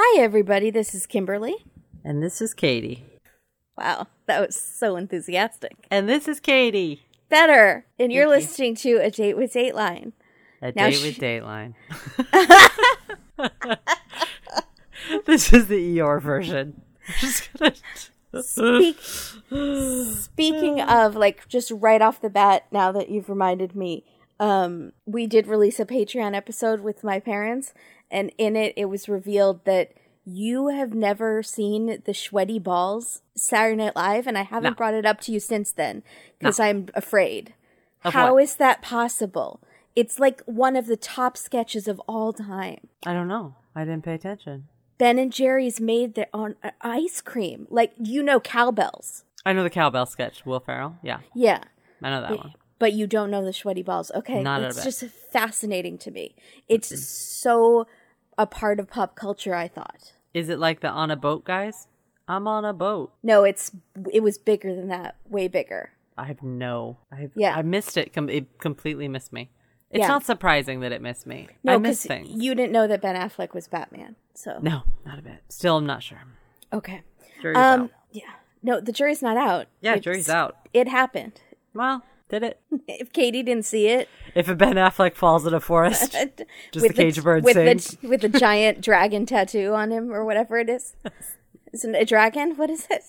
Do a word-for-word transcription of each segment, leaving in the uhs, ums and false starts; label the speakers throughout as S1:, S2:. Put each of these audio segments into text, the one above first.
S1: Hi, everybody. This is Kimberly.
S2: And this is Katie.
S1: Wow, that was so enthusiastic.
S2: And this is Katie.
S1: Better. And you're
S2: Thank you.
S1: listening to A Date with Dateline.
S2: A
S1: Now
S2: Date
S1: sh-
S2: with Dateline. This is the Eeyore version. I'm just gonna...
S1: Speak, speaking of, like, just right off the bat, now that you've reminded me, um, we did release a Patreon episode with my parents, and in it, it was revealed that you have never seen the Sweaty Balls Saturday Night Live, and I haven't
S2: No.
S1: brought it up to you since then, because
S2: No.
S1: I'm afraid.
S2: Of
S1: How
S2: what?
S1: is that possible? It's like one of the top sketches of all time.
S2: I don't know. I didn't pay attention.
S1: Ben and Jerry's made their own uh, ice cream. Like, you know cowbells.
S2: I know the cowbell sketch. Will Ferrell? Yeah.
S1: Yeah.
S2: I know that
S1: But,
S2: one.
S1: but you don't know the Sweaty Balls. Okay.
S2: Not a
S1: it's
S2: bit.
S1: just fascinating to me. It's so a part of pop culture, I thought.
S2: Is it like the On a Boat guys? I'm on a boat.
S1: No, it's it was bigger than that. Way bigger.
S2: I have no... I have,
S1: Yeah.
S2: I missed it. Com- it completely missed me. It's
S1: Yeah.
S2: not surprising that it missed me.
S1: No,
S2: I miss
S1: because
S2: things.
S1: you didn't know that Ben Affleck was Batman. So
S2: No, not a bit. Still, I'm not sure.
S1: okay.
S2: Jury's
S1: Um.
S2: out.
S1: Yeah. No, the jury's not out.
S2: Yeah,
S1: It's-
S2: jury's out.
S1: It happened.
S2: Well, did it?
S1: If Katie didn't see it,
S2: If a Ben Affleck falls in a forest, does the cage bird
S1: with
S2: sing?
S1: the with the giant dragon tattoo on him or whatever it is. Isn't it a dragon? What is it?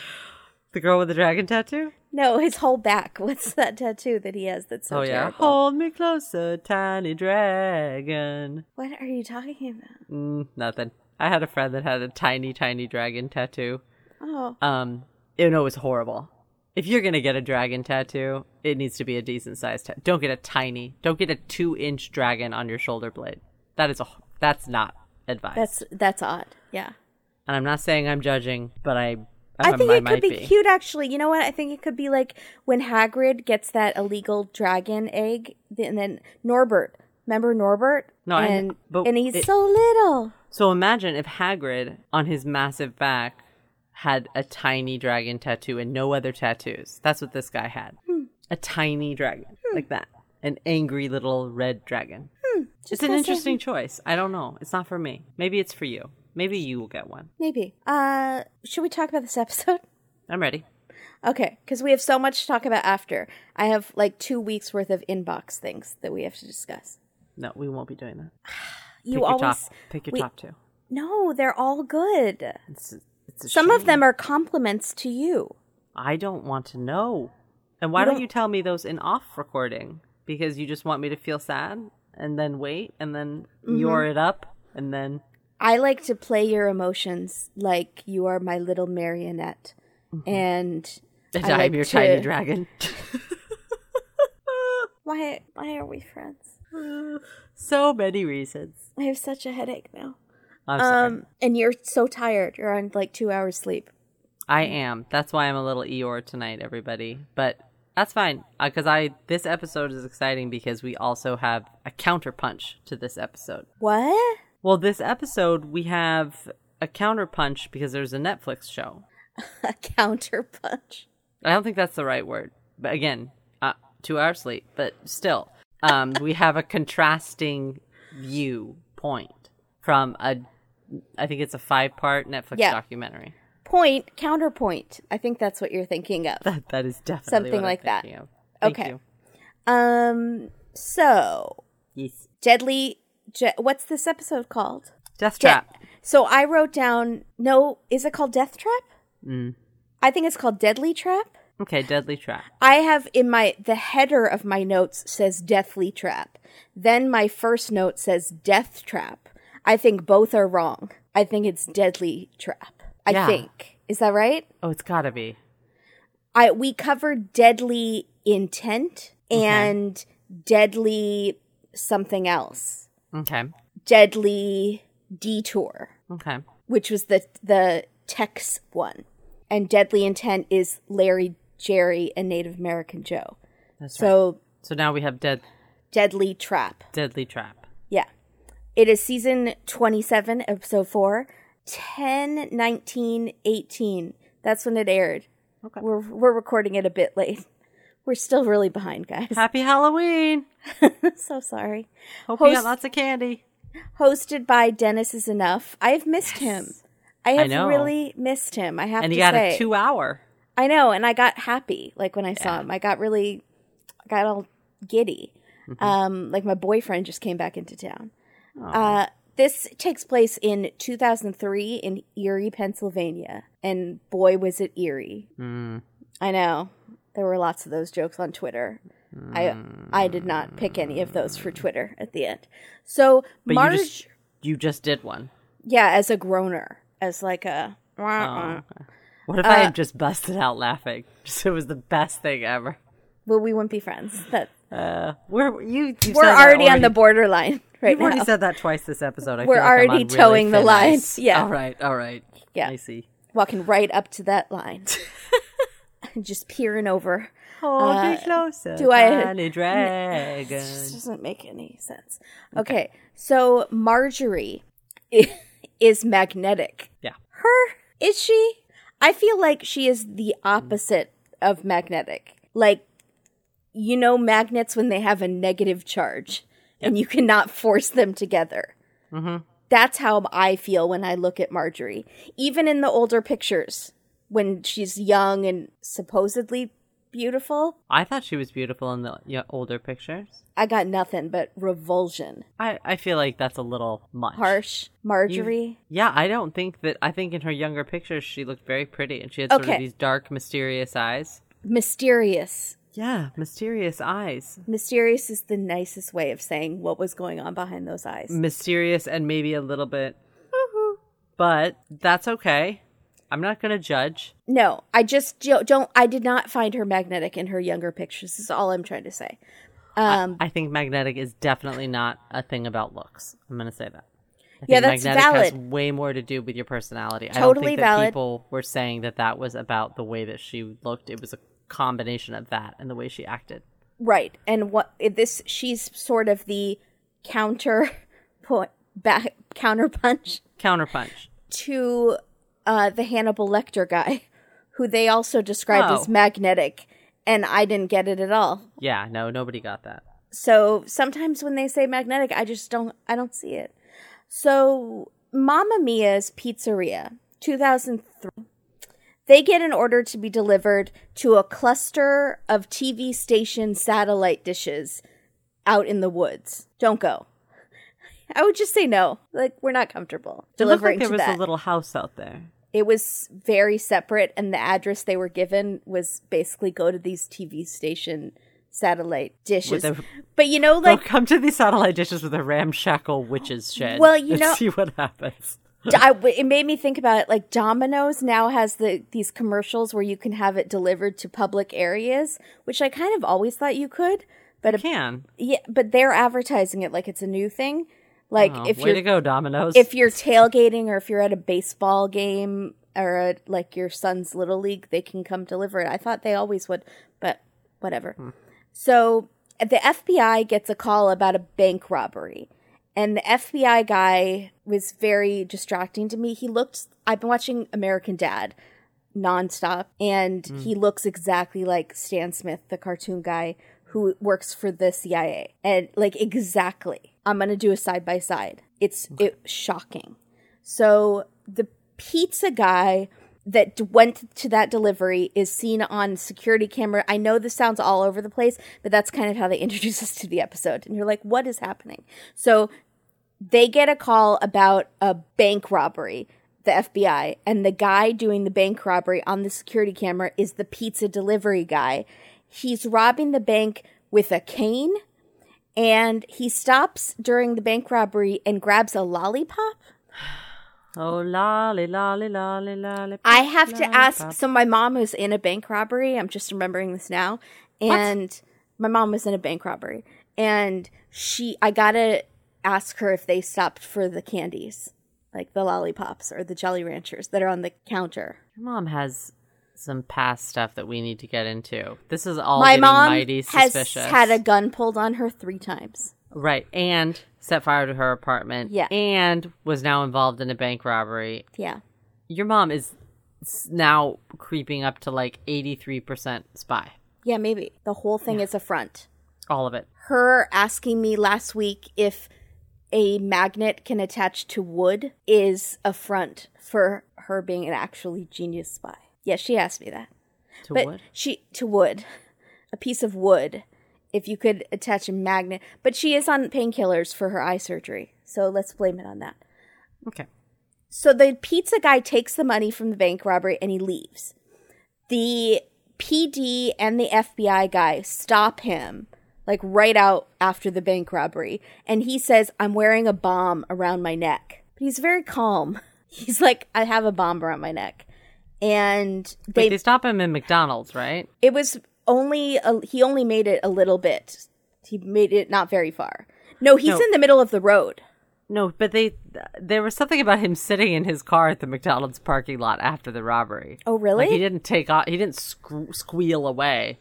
S2: The girl with the dragon tattoo?
S1: No, his whole back. What's that tattoo that he has that's so
S2: oh, yeah.
S1: terrible?
S2: Hold me closer, tiny dragon.
S1: What are you talking about?
S2: Mm, nothing. I had a friend that had a tiny, tiny dragon tattoo.
S1: Oh,
S2: Um, you know, it was horrible. If you're going to get a dragon tattoo, it needs to be a decent sized tattoo. Don't get a tiny, don't get a two inch dragon on your shoulder blade. That is a, that's not advised.
S1: that's that's odd. Yeah.
S2: And I'm not saying I'm judging, but I,
S1: I think
S2: I
S1: it
S2: might
S1: could be, cute, actually. You know what? I think it could be like when Hagrid gets that illegal dragon egg, and then Norbert. Remember Norbert?
S2: No, I-
S1: and
S2: but
S1: and he's
S2: it-
S1: so little.
S2: So imagine if Hagrid, on his massive back, had a tiny dragon tattoo and no other tattoos. That's what this guy had.
S1: Hmm.
S2: A tiny dragon. Like that. An angry little red dragon.
S1: Hmm.
S2: It's an interesting choice. I don't know. It's not for me. Maybe it's for you. Maybe you will get one.
S1: Maybe. Uh, should we talk about this episode?
S2: I'm ready.
S1: Okay, because we have so much to talk about after. I have like two weeks worth of inbox things that we have to discuss.
S2: No, we won't be doing that.
S1: You
S2: Pick your
S1: always
S2: top. Pick your
S1: we-
S2: top two.
S1: No, they're all good.
S2: It's, it's a
S1: Some of
S2: shame.
S1: them are compliments to you.
S2: I don't want to know. And why
S1: You
S2: don't,
S1: don't-
S2: you tell me those in off recording? Because you just want me to feel sad and then wait and then
S1: Mm-hmm.
S2: you're it up and then
S1: I like to play your emotions like you are my little marionette. And
S2: and
S1: I
S2: I'm
S1: like
S2: your
S1: to-
S2: tiny dragon.
S1: Why why are we friends?
S2: So many reasons.
S1: I have such a headache now.
S2: I'm sorry.
S1: Um and you're so tired. You're on like two hours sleep.
S2: I am. That's why I'm a little Eeyore tonight, everybody. But that's fine because I this episode is exciting because we also have a counterpunch to this episode.
S1: What?
S2: Well, this episode we have a counterpunch because there's a Netflix show.
S1: A counterpunch.
S2: I don't think that's the right word. But again, uh, two hours sleep. But still, um, we have a contrasting viewpoint from a, I think it's a five-part Netflix
S1: Yeah.
S2: documentary.
S1: Point, counterpoint. I think that's what you're thinking of.
S2: That that is definitely
S1: Something
S2: what I'm
S1: like that.
S2: thinking of. Thank
S1: Okay.
S2: you.
S1: Um so
S2: Yes.
S1: Deadly Je- what's this episode called?
S2: Death
S1: De-
S2: Trap.
S1: So I wrote down, no, is it called Death Trap?
S2: Mm.
S1: I think it's called Deadly Trap.
S2: Okay, Deadly Trap.
S1: I have in my, the header of my notes says Deathly Trap. Then my first note says Death Trap. I think both are wrong. I think it's Deadly Trap. I
S2: Yeah.
S1: think. Is that right?
S2: Oh, it's gotta be.
S1: I We covered Deadly Intent and Deadly something else.
S2: Okay.
S1: Deadly Detour,
S2: Okay.
S1: which was the the Tex one. And Deadly Intent is Larry, Jerry, and Native American Joe.
S2: That's right.
S1: So
S2: So now we have Dead
S1: Deadly Trap.
S2: Deadly Trap.
S1: Yeah. It is season twenty-seven, episode four, ten nineteen eighteen. That's when it aired.
S2: Okay.
S1: We're we're recording it a bit late. We're still really behind, guys.
S2: Happy Halloween.
S1: So sorry.
S2: Hope
S1: Host-
S2: you got lots of candy.
S1: hosted by Dennis Is Enough. I've missed
S2: Yes.
S1: him. I have
S2: I know.
S1: really missed him. I have
S2: And
S1: to
S2: he got
S1: say.
S2: a two hour.
S1: I know, and I got happy like when I saw
S2: Yeah.
S1: him. I got really, I got all giddy.
S2: Mm-hmm.
S1: Um, like my boyfriend just came back into town. Uh, this takes place in two thousand three in Erie, Pennsylvania, and boy was it Erie.
S2: Mm.
S1: I know there were lots of those jokes on Twitter. I I did not pick any of those for Twitter at the end. So
S2: But
S1: Marge,
S2: you just you just did one.
S1: yeah, as a groaner, as like a.
S2: Oh, okay. What if I
S1: Uh,
S2: had just busted out laughing? Just it was the best thing ever.
S1: Well, we wouldn't be friends. That
S2: Uh, we're you. you
S1: we're already, on the borderline right
S2: You've
S1: now.
S2: already said that twice this episode. I
S1: We're
S2: feel like I'm
S1: already
S2: on really
S1: towing the
S2: thin
S1: line.
S2: ice.
S1: Yeah.
S2: All right. All right.
S1: Yeah.
S2: I see.
S1: Walking right up to that line, and just peering over.
S2: Hold
S1: Uh,
S2: me closer,
S1: do I-
S2: tiny dragon.
S1: This doesn't make any sense. Okay, so Marjorie i- is magnetic.
S2: Yeah.
S1: Her, is she? I feel like she is the opposite of magnetic. Like, you know, magnets when they have a negative charge and you cannot force them together.
S2: Mm-hmm.
S1: That's how I feel when I look at Marjorie. Even in the older pictures, when she's young and supposedly beautiful,
S2: I thought she was beautiful in the yeah, older pictures.
S1: I got nothing but revulsion.
S2: I, I feel like that's a little much.
S1: Harsh. Marjorie.
S2: Yeah, I don't think that. I think in her younger pictures she looked very pretty, and she had sort
S1: Okay.
S2: of these dark, mysterious eyes.
S1: Mysterious.
S2: Yeah, mysterious eyes.
S1: Mysterious is the nicest way of saying what was going on behind those eyes.
S2: Mysterious and maybe a little bit. But that's okay. I'm not going to judge.
S1: No, I just do- don't. I did not find her magnetic in her younger pictures. Is all I'm trying to say. Um,
S2: I think magnetic is definitely not a thing about looks. I'm going to say that. I
S1: Yeah,
S2: think
S1: that's
S2: magnetic
S1: valid.
S2: has way more to do with your personality. I don't
S1: Totally
S2: think that
S1: valid.
S2: people were saying that that was about the way that she looked. It was a combination of that and the way she acted.
S1: right, and what if this? She's sort of the counter point back counterpunch
S2: Counterpunch.
S1: to uh, the Hannibal Lecter guy, who they also described
S2: Oh.
S1: as magnetic, and I didn't get it at all.
S2: Yeah, no, nobody got that.
S1: So sometimes when they say magnetic, I just don't, I don't see it. So Mamma Mia's Pizzeria, two thousand three, they get an order to be delivered to a cluster of T V station satellite dishes out in the woods. Don't go. I would just say no. Like, we're not comfortable
S2: It looked like
S1: delivering
S2: there
S1: to
S2: was
S1: that.
S2: a little house out there.
S1: It was very separate, and the address they were given was basically go to these T V station satellite dishes.
S2: With a-
S1: But you know,
S2: Like,
S1: like,
S2: come to these satellite dishes with a ramshackle witch's shed.
S1: Well, you
S2: and
S1: know-
S2: see what happens.
S1: I, it made me think about it. Like, Domino's now has the these commercials where you can have it delivered to public areas, which I kind of always thought you could. But
S2: You can.
S1: yeah, but they're advertising it like it's a new thing. Like
S2: Oh,
S1: if
S2: way
S1: you're
S2: to go, Domino's.
S1: if you're tailgating or if you're at a baseball game or a, like your son's little league, they can come deliver it. I thought they always would, but whatever.
S2: Hmm.
S1: So the F B I gets a call about a bank robbery, and the F B I guy was very distracting to me. He looked. I've been watching American Dad nonstop, and
S2: Hmm.
S1: he looks exactly like Stan Smith, the cartoon guy who works for the C I A, and like exactly. I'm gonna do a side by side. It's it shocking. So the pizza guy that d- went to that delivery is seen on security camera. I know this sounds all over the place, but that's kind of how they introduce us to the episode. And you're like, what is happening? So they get a call about a bank robbery, the F B I, and the guy doing the bank robbery on the security camera is the pizza delivery guy. He's robbing the bank with a cane, and he stops during the bank robbery and grabs a lollipop.
S2: Oh, lolly, lolly, lolly, lolly.
S1: I have to ask.
S2: lollipop.
S1: So my mom was in a bank robbery. I'm just remembering this now, and my mom was in a bank robbery, and she. I gotta ask her if they stopped for the candies, like the lollipops or the Jolly Ranchers that are on the counter.
S2: Your mom has some past stuff that we need to get into. This is all
S1: My
S2: getting
S1: mom
S2: mighty
S1: has
S2: suspicious.
S1: had a gun pulled on her three times.
S2: Right, and set fire to her apartment.
S1: Yeah.
S2: And was now involved in a bank robbery.
S1: Yeah.
S2: Your mom is s- now creeping up to like eighty-three percent spy.
S1: Yeah, maybe. The whole thing is a front.
S2: All of it.
S1: Her asking me last week if a magnet can attach to wood is a front for her being an actually genius spy. Yes, she asked me that.
S2: To
S1: but
S2: wood?
S1: She to wood. A piece of wood. If you could attach a magnet. But she is on painkillers for her eye surgery. So let's blame it on that.
S2: Okay.
S1: So the pizza guy takes the money from the bank robbery and he leaves. The P D and the F B I guy stop him, like right out after the bank robbery. And he says, I'm wearing a bomb around my neck. But he's very calm. He's like, I have a bomb around my neck. And they,
S2: Wait, they stop him in McDonald's, right?
S1: It was only, a, he only made it a little bit. He made it not very far. No, he's
S2: No.
S1: in the middle of the road.
S2: No, but they there was something about him sitting in his car at the McDonald's parking lot after the robbery.
S1: Oh, really?
S2: Like he didn't take off. He didn't sque- squeal away.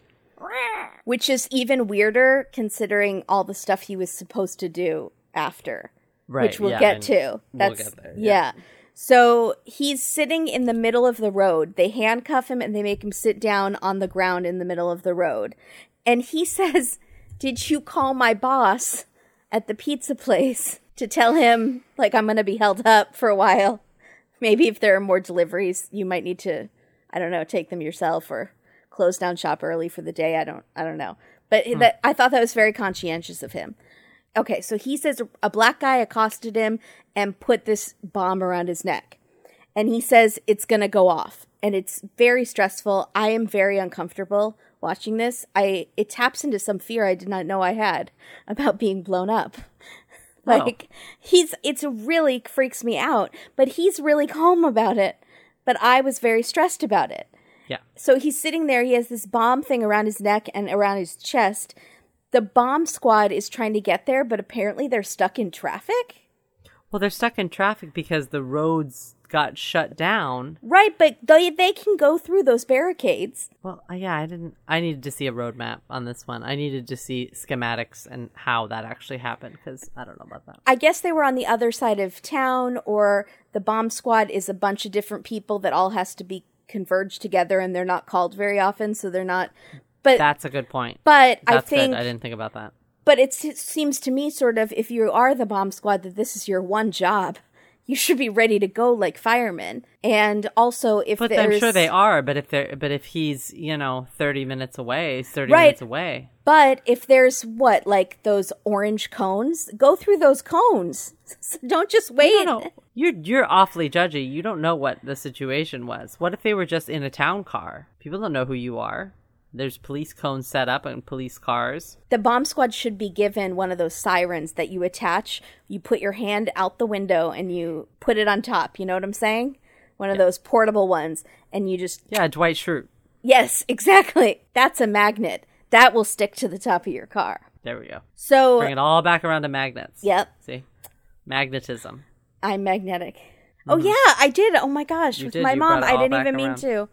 S1: Which is even weirder considering all the stuff he was supposed to do after.
S2: Right.
S1: Which we'll
S2: yeah,
S1: get
S2: and
S1: to. That's,
S2: we'll get there.
S1: Yeah. yeah. So he's sitting in the middle of the road. They handcuff him and they make him sit down on the ground in the middle of the road. And he says, did you call my boss at the pizza place to tell him, like, I'm going to be held up for a while? Maybe if there are more deliveries, you might need to, I don't know, take them yourself or close down shop early for the day. I don't, I don't know. But hmm. that, I thought that was very conscientious of him. Okay, so he says a black guy accosted him and put this bomb around his neck. And he says it's going to go off. And it's very stressful. I am very uncomfortable watching this. I It taps into some fear I did not know I had about being blown up. Like, oh. he's, it's really freaks me out. But he's really calm about it. But I was very stressed about it.
S2: Yeah.
S1: So he's sitting there. He has this bomb thing around his neck and around his chest. The bomb squad is trying to get there, but apparently they're stuck in traffic.
S2: Well, they're stuck in traffic because the roads got shut down.
S1: Right, but they they can go through those barricades.
S2: Well, yeah, I didn't. I needed to see a roadmap on this one. I needed to see schematics and how that actually happened because I don't know about that.
S1: I guess they were on the other side of town, or the bomb squad is a bunch of different people that all has to be converged together, and they're not called very often, so they're not. But
S2: that's a good point.
S1: But
S2: that's
S1: I think
S2: good. I didn't think about that.
S1: But it's, it seems to me, sort of, if you are the bomb squad, that this is your one job. You should be ready to go like firemen. And also, if
S2: but
S1: there's...
S2: I'm sure they are. But if they're, but if he's, you know, thirty minutes away, thirty
S1: right.
S2: minutes away.
S1: But if there's what, like those orange cones, go through those cones. Don't just wait.
S2: You don't know. You're you're awfully judgy. You don't know what the situation was. What if they were just in a town car? People don't know who you are. There's police cones set up and police cars.
S1: The bomb squad should be given one of those sirens that you attach. You put your hand out the window and you put it on top. You know what I'm saying? One of yeah. those portable ones. And you just...
S2: Yeah, Dwight Schrute.
S1: Yes, exactly. That's a magnet. That will stick to the top of your car.
S2: There we go.
S1: So
S2: bring it all back around to magnets.
S1: Yep.
S2: See? Magnetism.
S1: I'm magnetic. Mm-hmm. Oh, yeah, I did. Oh, my gosh.
S2: You
S1: With
S2: did.
S1: my
S2: You
S1: mom. I didn't even mean
S2: around.
S1: to.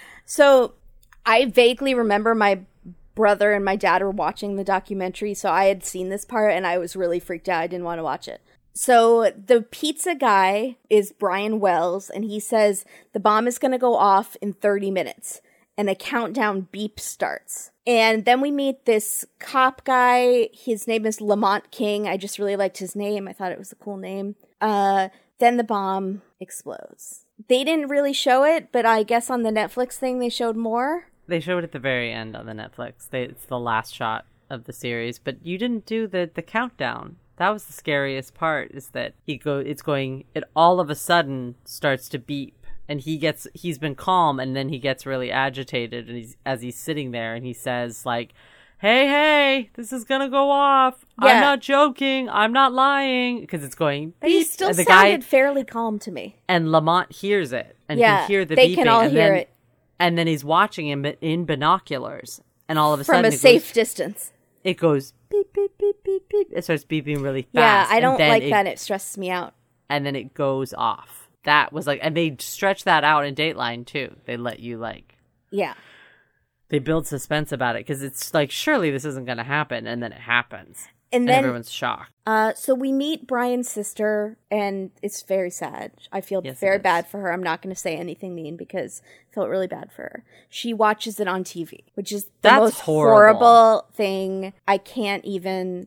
S1: So... I vaguely remember my brother and my dad were watching the documentary, so I had seen this part, and I was really freaked out. I didn't want to watch it. So the pizza guy is Brian Wells, and he says the bomb is going to go off in thirty minutes, and a countdown beep starts. And then we meet this cop guy. His name is Lamont King. I just really liked his name. I thought it was a cool name. Uh, then the bomb explodes. They didn't really show it, but I guess on the Netflix thing they showed more.
S2: They showed it at the very end on the Netflix. They, it's the last shot of the series, but you didn't do the, the countdown. That was the scariest part. Is that he go? It's going. It all of a sudden starts to beep, and he gets. He's been calm, and then he gets really agitated, and he's as he's sitting there, and he says like, "Hey, hey, this is gonna go off. Yeah. I'm not joking. I'm not lying," because it's going.
S1: But he still
S2: and the
S1: sounded
S2: guy,
S1: fairly calm to me.
S2: And Lamont hears it, and
S1: yeah,
S2: can hear the
S1: they
S2: beeping.
S1: can all
S2: and
S1: hear
S2: then,
S1: it.
S2: And then he's watching him in binoculars. And all of a
S1: From
S2: sudden...
S1: From a safe
S2: goes,
S1: distance.
S2: It goes beep, beep, beep, beep, beep. It starts beeping really fast.
S1: Yeah, I don't like
S2: it,
S1: that. It stresses me out.
S2: And then it goes off. That was like... And they stretch that out in Dateline, too. They let you, like...
S1: Yeah.
S2: They build suspense about it. Because it's like, surely this isn't going to happen. And then it happens.
S1: And,
S2: and
S1: then,
S2: everyone's shocked.
S1: Uh, so we meet Brian's sister, and it's very sad. I feel
S2: yes,
S1: very bad for her. I'm not going to say anything mean because I felt really bad for her. She watches it on T V, which is the
S2: That's
S1: most
S2: horrible.
S1: horrible thing. I can't even...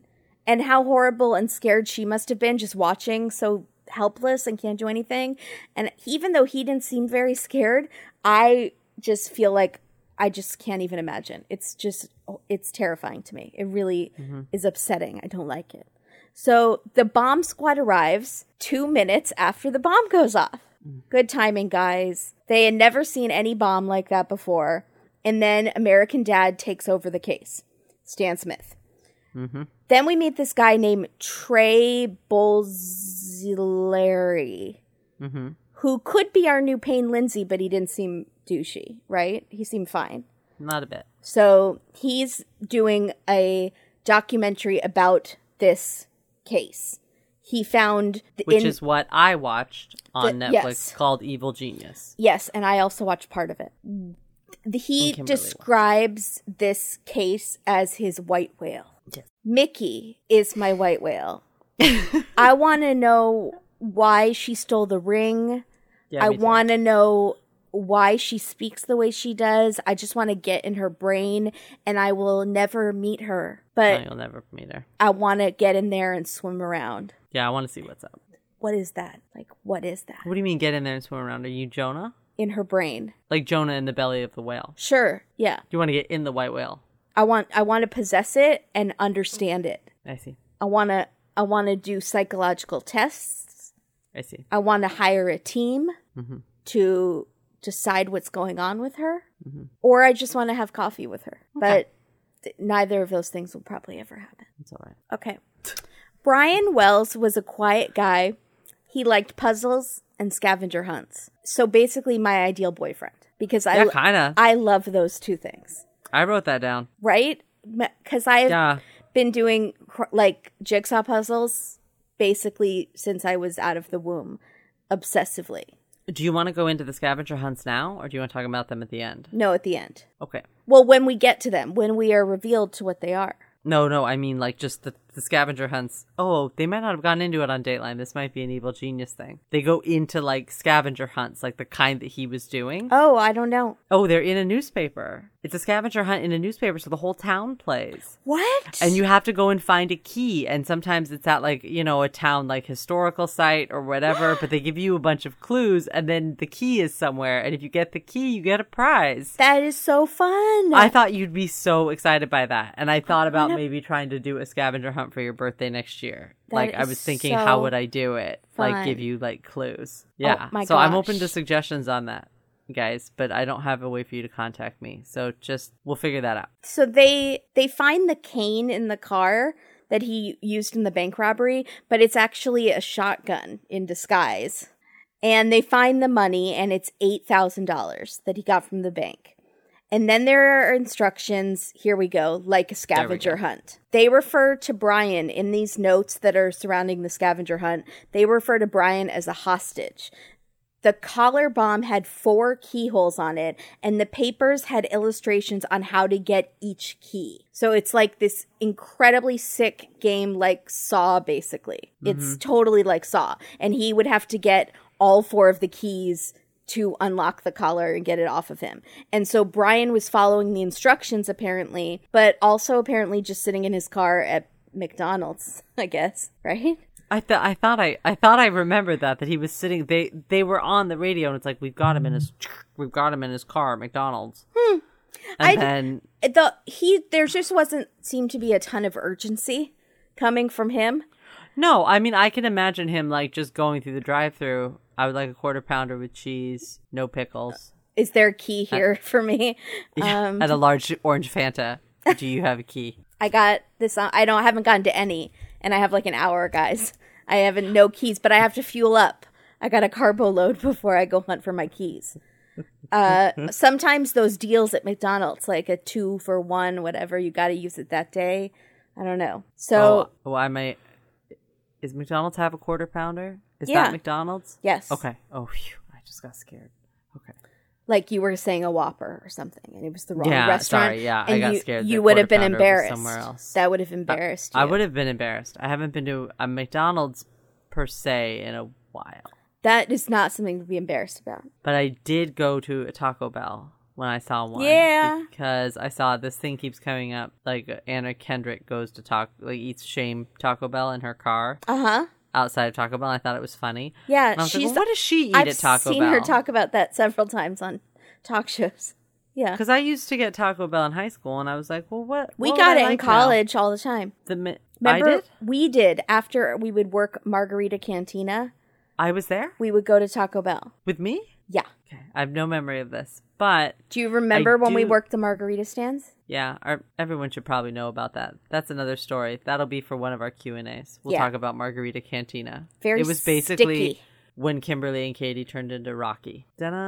S1: and how horrible and scared she must have been just watching, so helpless and can't do anything. And even though he didn't seem very scared, I just feel like I just can't even imagine. It's just, it's terrifying to me. It really mm-hmm. is upsetting. I don't like it. So the bomb squad arrives two minutes after the bomb goes off. Mm. Good timing, guys. They had never seen any bomb like that before. And then American Dad takes over the case. Stan Smith. Mm-hmm. Then we meet this guy named Trey Bolzilleri, mm-hmm. who could be our new Payne Lindsay, but he didn't seem douchey, right? He seemed fine.
S2: Not a bit.
S1: So he's doing a documentary about this case. He found... The,
S2: Which
S1: in,
S2: is what I watched on
S1: the,
S2: Netflix
S1: yes.
S2: called Evil Genius.
S1: Yes, and I also watched part of it. He describes watched. this case as his white whale. Yes. Mickey is my white whale. I want to know why she stole the ring. Yeah, I want to know why she speaks the way she does. I just want to get in her brain, and I will never meet her. But
S2: no, you'll never meet her.
S1: I want to get in there and swim around.
S2: Yeah, I want to see what's up.
S1: What is that? Like, what is that?
S2: What do you mean get in there and swim around? Are you Jonah?
S1: In her brain.
S2: Like Jonah in the belly of the whale.
S1: Sure, yeah.
S2: You want to get in the white whale.
S1: I want I want to possess it and understand it.
S2: I see.
S1: I want to I want to do psychological tests.
S2: I see.
S1: I want to hire a team
S2: mm-hmm. to
S1: decide what's going on with her.
S2: Mm-hmm.
S1: Or I just want to have coffee with her.
S2: Okay.
S1: But th- neither of those things will probably ever happen.
S2: That's all right.
S1: Okay. Brian Wells was a quiet guy. He liked puzzles and scavenger hunts. So basically my ideal boyfriend. Because I,
S2: yeah, kinda.
S1: I love those two things.
S2: I wrote that down.
S1: Right? Because I've
S2: yeah.
S1: been doing like jigsaw puzzles basically since I was out of the womb, obsessively.
S2: Do you want to go into the scavenger hunts now, or do you want to talk about them at the end?
S1: No, at the end.
S2: Okay.
S1: Well, when we get to them, when we are revealed to what they are.
S2: No, no, I mean like just the, the scavenger hunts. Oh, they might not have gone into it on Dateline. This might be an Evil Genius thing. They go into like scavenger hunts, like the kind that he was doing.
S1: Oh, I don't know.
S2: Oh, they're in a newspaper. It's a scavenger hunt in a newspaper, so the whole town plays.
S1: What?
S2: And you have to go and find a key, and sometimes it's at like, you know, a town like historical site or whatever, but they give you a bunch of clues, and then the key is somewhere, and if you get the key, you get a prize.
S1: That is so fun.
S2: I thought you'd be so excited by that, and I thought about maybe trying to do a scavenger hunt for your birthday next year.
S1: That
S2: like I was thinking,
S1: so
S2: how would I do it?
S1: fun.
S2: Like give you like clues. Yeah.
S1: Oh my
S2: so I'm
S1: gosh.
S2: open to suggestions on that, guys, but I don't have a way for you to contact me. So just we'll figure that out.
S1: So they they find the cane in the car that he used in the bank robbery, but it's actually a shotgun in disguise. And they find the money, and it's eight thousand dollars that he got from the bank. And then there are instructions, here we go, like a scavenger hunt. They refer to Brian in these notes that are surrounding the scavenger hunt. They refer to Brian as a hostage. The collar bomb had four keyholes on it, and the papers had illustrations on how to get each key. So it's like this incredibly sick game like Saw, basically. Mm-hmm. It's totally like Saw. And he would have to get all four of the keys to unlock the collar and get it off of him. And so Brian was following the instructions, apparently, but also apparently just sitting in his car at McDonald's, I guess, right?
S2: I thought I thought I I thought I remembered that that he was sitting. They they were on the radio, and it's like we've got him in his we've got him in his car at McDonald's.
S1: Hmm.
S2: And
S1: I
S2: then
S1: the he there just wasn't seemed to be a ton of urgency coming from him.
S2: No, I mean I can imagine him like just going through the drive-through. I would like a quarter pounder with cheese, no pickles.
S1: Is there a key here uh, for me?
S2: Yeah, um, and a large orange Fanta. Do you have a key?
S1: I got this. On, I don't. I haven't gotten to any, and I have like an hour, guys. I haven't no keys, but I have to fuel up. I got a carbo load before I go hunt for my keys. Uh, sometimes those deals at McDonald's, like a two for one, whatever, you got to use it that day. I don't know. So,
S2: oh, well, I might. Is McDonald's have a quarter pounder? Is
S1: yeah.
S2: that McDonald's?
S1: Yes.
S2: Okay. Oh, phew, I just got scared. Okay.
S1: Like you were saying a Whopper or something, and it was the wrong
S2: yeah,
S1: restaurant.
S2: Sorry, yeah,
S1: and
S2: I got
S1: you,
S2: scared.
S1: You would have been embarrassed.
S2: Somewhere else.
S1: That would have embarrassed
S2: I,
S1: you.
S2: I would have been embarrassed. I haven't been to a McDonald's per se in a while.
S1: That is not something to be embarrassed about.
S2: But I did go to a Taco Bell when I saw one.
S1: Yeah.
S2: Because I saw this thing keeps coming up, like Anna Kendrick goes to talk, like eats shame Taco Bell in her car.
S1: Uh-huh.
S2: Outside of Taco Bell. I thought it was funny.
S1: Yeah.
S2: And I was
S1: she's,
S2: like, well, what does she eat
S1: I've
S2: at Taco
S1: seen
S2: Bell?
S1: her talk about that several times on talk shows. Yeah.
S2: Because I used to get Taco Bell in high school, and I was like, well, what?
S1: We
S2: what
S1: got
S2: would
S1: it
S2: I
S1: in
S2: like
S1: college all the time.
S2: now? The mi-
S1: Remember,
S2: I did?
S1: we did. After we would work Margarita Cantina,
S2: I was there?
S1: we would go to Taco Bell.
S2: With me?
S1: Yeah.
S2: Okay. I have no memory of this. But,
S1: Do you remember
S2: I
S1: when we
S2: do-
S1: worked the margarita stands?
S2: yeah, our, everyone should probably know about that. That's another story. That'll be for one of our Q and A's. We'll
S1: Yeah.
S2: talk about Margarita Cantina.
S1: Very
S2: It was basically
S1: sticky.
S2: when Kimberly and Katie turned into Rocky.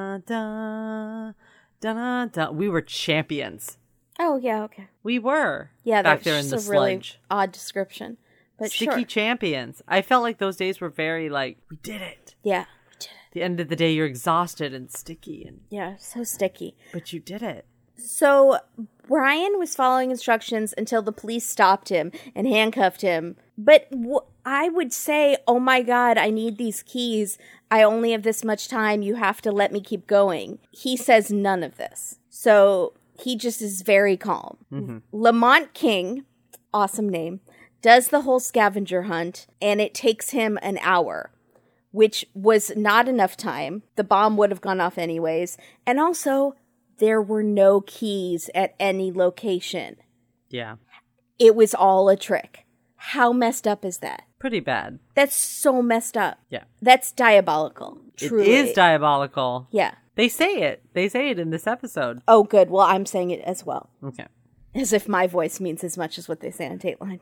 S2: Da-da-da, da-da-da. We were champions.
S1: Oh, yeah, okay.
S2: We were.
S1: Yeah,
S2: back
S1: that's
S2: there in
S1: just
S2: the
S1: a really
S2: sludge.
S1: odd description. But
S2: Sticky
S1: sure.
S2: champions. I felt like those days were very like, we did it.
S1: Yeah, we did it.
S2: The end of the day, you're exhausted and sticky, and
S1: Yeah, so sticky.
S2: but you did it.
S1: So Brian was following instructions until the police stopped him and handcuffed him. But w- I would say, oh my God, I need these keys. I only have this much time. You have to let me keep going. He says none of this. So he just is very calm.
S2: Mm-hmm.
S1: Lamont King, awesome name, does the whole scavenger hunt, and it takes him an hour, which was not enough time. The bomb would have gone off anyways. And also, there were no keys at any location.
S2: Yeah,
S1: It was all a trick. How messed up is that?
S2: pretty bad.
S1: That's so messed up.
S2: Yeah,
S1: That's diabolical. Truly.
S2: it is diabolical.
S1: Yeah.
S2: They say it. They say it in this episode.
S1: Oh, good. Well, I'm saying it as well.
S2: Okay.
S1: As if my voice means as much as what they say on Dateline.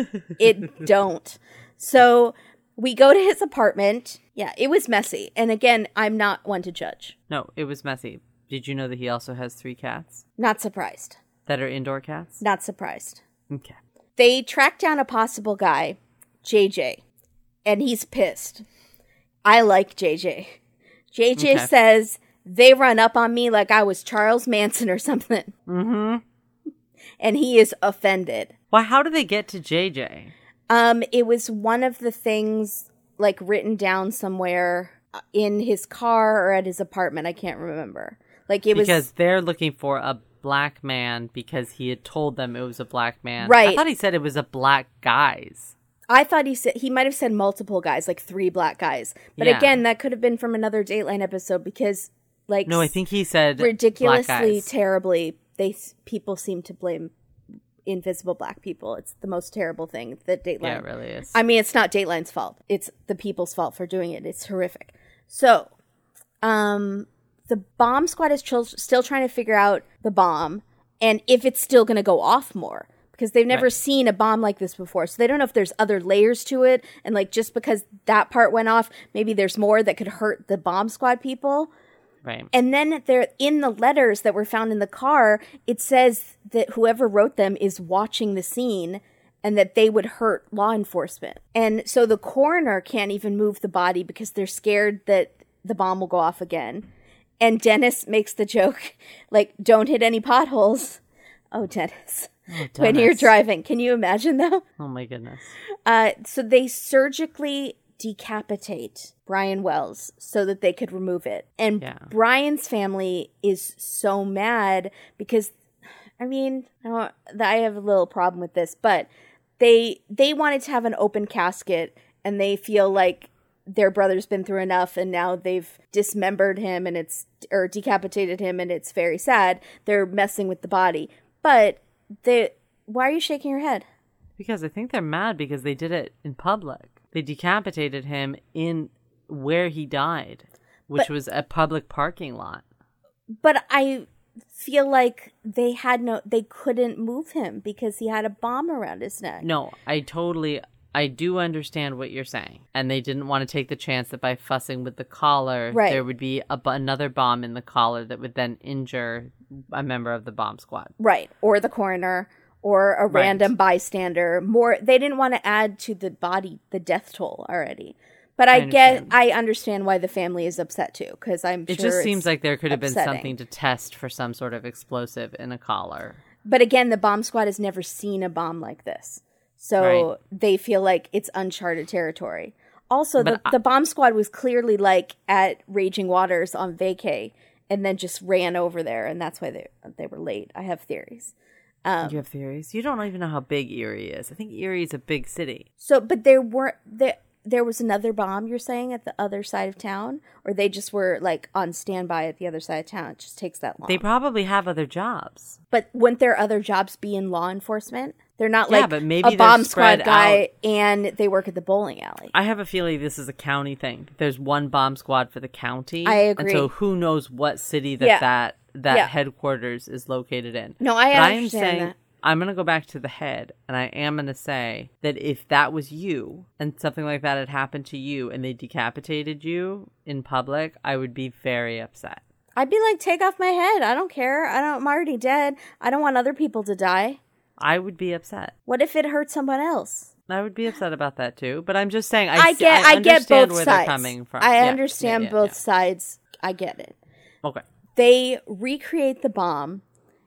S1: It don't. So we go to his apartment. Yeah, it was messy. And again, I'm not one to judge.
S2: No, it was messy. Did you know that he also has three cats
S1: Not surprised.
S2: that are indoor cats?
S1: Not surprised.
S2: Okay.
S1: They track down a possible guy, J J, and he's pissed. I like J J. J J
S2: Okay.
S1: says they run up on me like I was Charles Manson or something.
S2: Mm-hmm.
S1: And he is offended.
S2: Well, how do they get to J J?
S1: Um, it was one of the things like written down somewhere in his car or at his apartment. I can't remember. Like it was
S2: Because they're looking for a black man because he had told them it was a black man.
S1: Right.
S2: I thought he said it was a black guy's.
S1: I thought he said he might have said multiple guys, like three black guys. But
S2: Yeah.
S1: again, that could have been from another Dateline episode because like
S2: No, I think he said black
S1: ridiculously
S2: guys.
S1: terribly they people seem to blame invisible black people. It's the most terrible thing that Dateline.
S2: Yeah, it really is.
S1: I mean, it's not Dateline's fault. It's the people's fault for doing it. It's horrific. So, um, the bomb squad is tr- still trying to figure out the bomb and if it's still going to go off more because they've never
S2: Right.
S1: seen a bomb like this before. So they don't know if there's other layers to it. And like, just because that part went off, maybe there's more that could hurt the bomb squad people.
S2: Right.
S1: And then there, in the letters that were found in the car, it says that whoever wrote them is watching the scene and that they would hurt law enforcement. And so the coroner can't even move the body because they're scared that the bomb will go off again. And Dennis makes the joke, like, don't hit any potholes. Oh, Dennis.
S2: Oh,
S1: When you're
S2: Dennis.
S1: driving. Can you imagine, though?
S2: Oh my goodness.
S1: Uh, so they surgically decapitate Brian Wells so that they could remove it. And
S2: Yeah.
S1: Brian's family is so mad because, I mean, I don't- I have a little problem with this, but they they wanted to have an open casket and they feel like their brother's been through enough and now they've dismembered him and it's or decapitated him and it's very sad. They're messing with the body. But they why are you shaking your head?
S2: Because I think they're mad because they did it in public. They decapitated him in where he died, which
S1: But-
S2: was a public parking lot.
S1: But I feel like they had no, they couldn't move him because he had a bomb around his neck.
S2: No, I totally, I do understand what you're saying. And they didn't want to take the chance that by fussing with the collar,
S1: Right.
S2: there would be a, bu- another bomb in the collar that would then injure a member of the bomb squad.
S1: Right. Or the coroner or a
S2: Right.
S1: random bystander. More, they didn't want to add to the body, the death toll already. But I,
S2: I
S1: get,
S2: understand.
S1: I understand why the family is upset too, because I'm
S2: It
S1: sure
S2: just
S1: it's
S2: seems like there could have
S1: upsetting.
S2: been something to test for some sort of explosive in a collar.
S1: But again, the bomb squad has never seen a bomb like this. So
S2: Right.
S1: they feel like it's uncharted territory. Also, the,
S2: But I-
S1: the bomb squad was clearly like at Raging Waters on vacay. and then just ran over there, and that's why they they were late. I have theories. Um,
S2: you have theories? You don't even know how big Erie is. I think Erie is a big city.
S1: So, but there weren't there. There was another bomb, you're saying, at the other side of town? Or they just were, like, on standby at the other side of town? It just takes that long.
S2: They probably have other jobs.
S1: But wouldn't their other jobs be in law enforcement? They're not,
S2: yeah,
S1: like,
S2: but maybe
S1: a bomb squad
S2: spread
S1: guy
S2: out.
S1: And they work at the bowling alley.
S2: I have a feeling this is a county thing. There's one bomb squad for the county.
S1: I agree.
S2: And so who knows what city that
S1: Yeah.
S2: that, that
S1: Yeah.
S2: headquarters is located in.
S1: No, I
S2: but
S1: understand
S2: I am saying,
S1: that.
S2: I'm going to go back to the head, and I am going to say that if that was you and something like that had happened to you and they decapitated you in public, I would be very upset.
S1: I'd be like, take off my head. I don't care. I don't, I'm already dead. I don't want other people to die.
S2: I would be upset.
S1: What if it hurt someone else?
S2: I would be upset about that too, but I'm just saying I,
S1: I
S2: see-
S1: get,
S2: I,
S1: I, get
S2: understand
S1: both
S2: where
S1: sides.
S2: they're coming from.
S1: I
S2: Yeah,
S1: understand
S2: yeah, yeah,
S1: both
S2: yeah.
S1: sides. I get it.
S2: Okay.
S1: They recreate the bomb,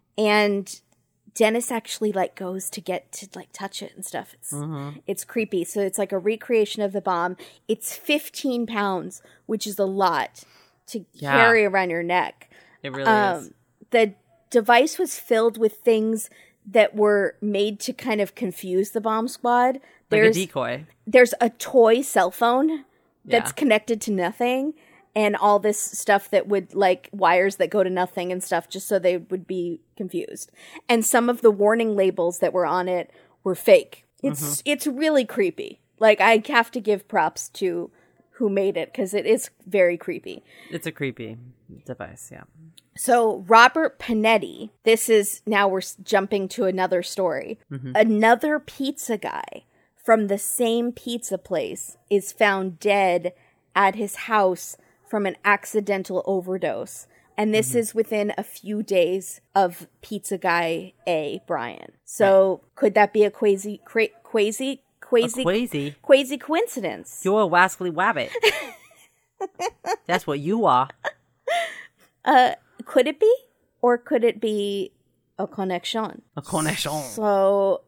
S1: and Dennis actually like goes to get to like touch it and stuff. It's
S2: Mm-hmm.
S1: it's creepy. So it's like a recreation of the bomb. It's fifteen pounds, which is a lot to
S2: Yeah.
S1: carry around your neck.
S2: It really
S1: Um,
S2: is.
S1: the device was filled with things that were made to kind of confuse the bomb squad.
S2: Like
S1: There's
S2: a decoy.
S1: there's a toy cell phone that's
S2: Yeah.
S1: connected to nothing, and all this stuff that would like wires that go to nothing and stuff, just so they would be confused. And some of the warning labels that were on it were fake. It's
S2: Mm-hmm.
S1: it's really creepy. Like, I have to give props to who made it, because it is very creepy.
S2: It's a creepy device, yeah.
S1: So Robert Panetti, this is, now we're s- jumping to another story.
S2: Mm-hmm.
S1: Another pizza guy from the same pizza place is found dead at his house from an accidental overdose. And this
S2: Mm-hmm.
S1: is within a few days of pizza guy A, Brian. So could that be a quasi, cra- quasi, quasi,
S2: A quasi.
S1: quasi coincidence?
S2: You're a wascally wabbit. That's what you are.
S1: Uh, could it be? Or could it be a connection?
S2: A connection.
S1: So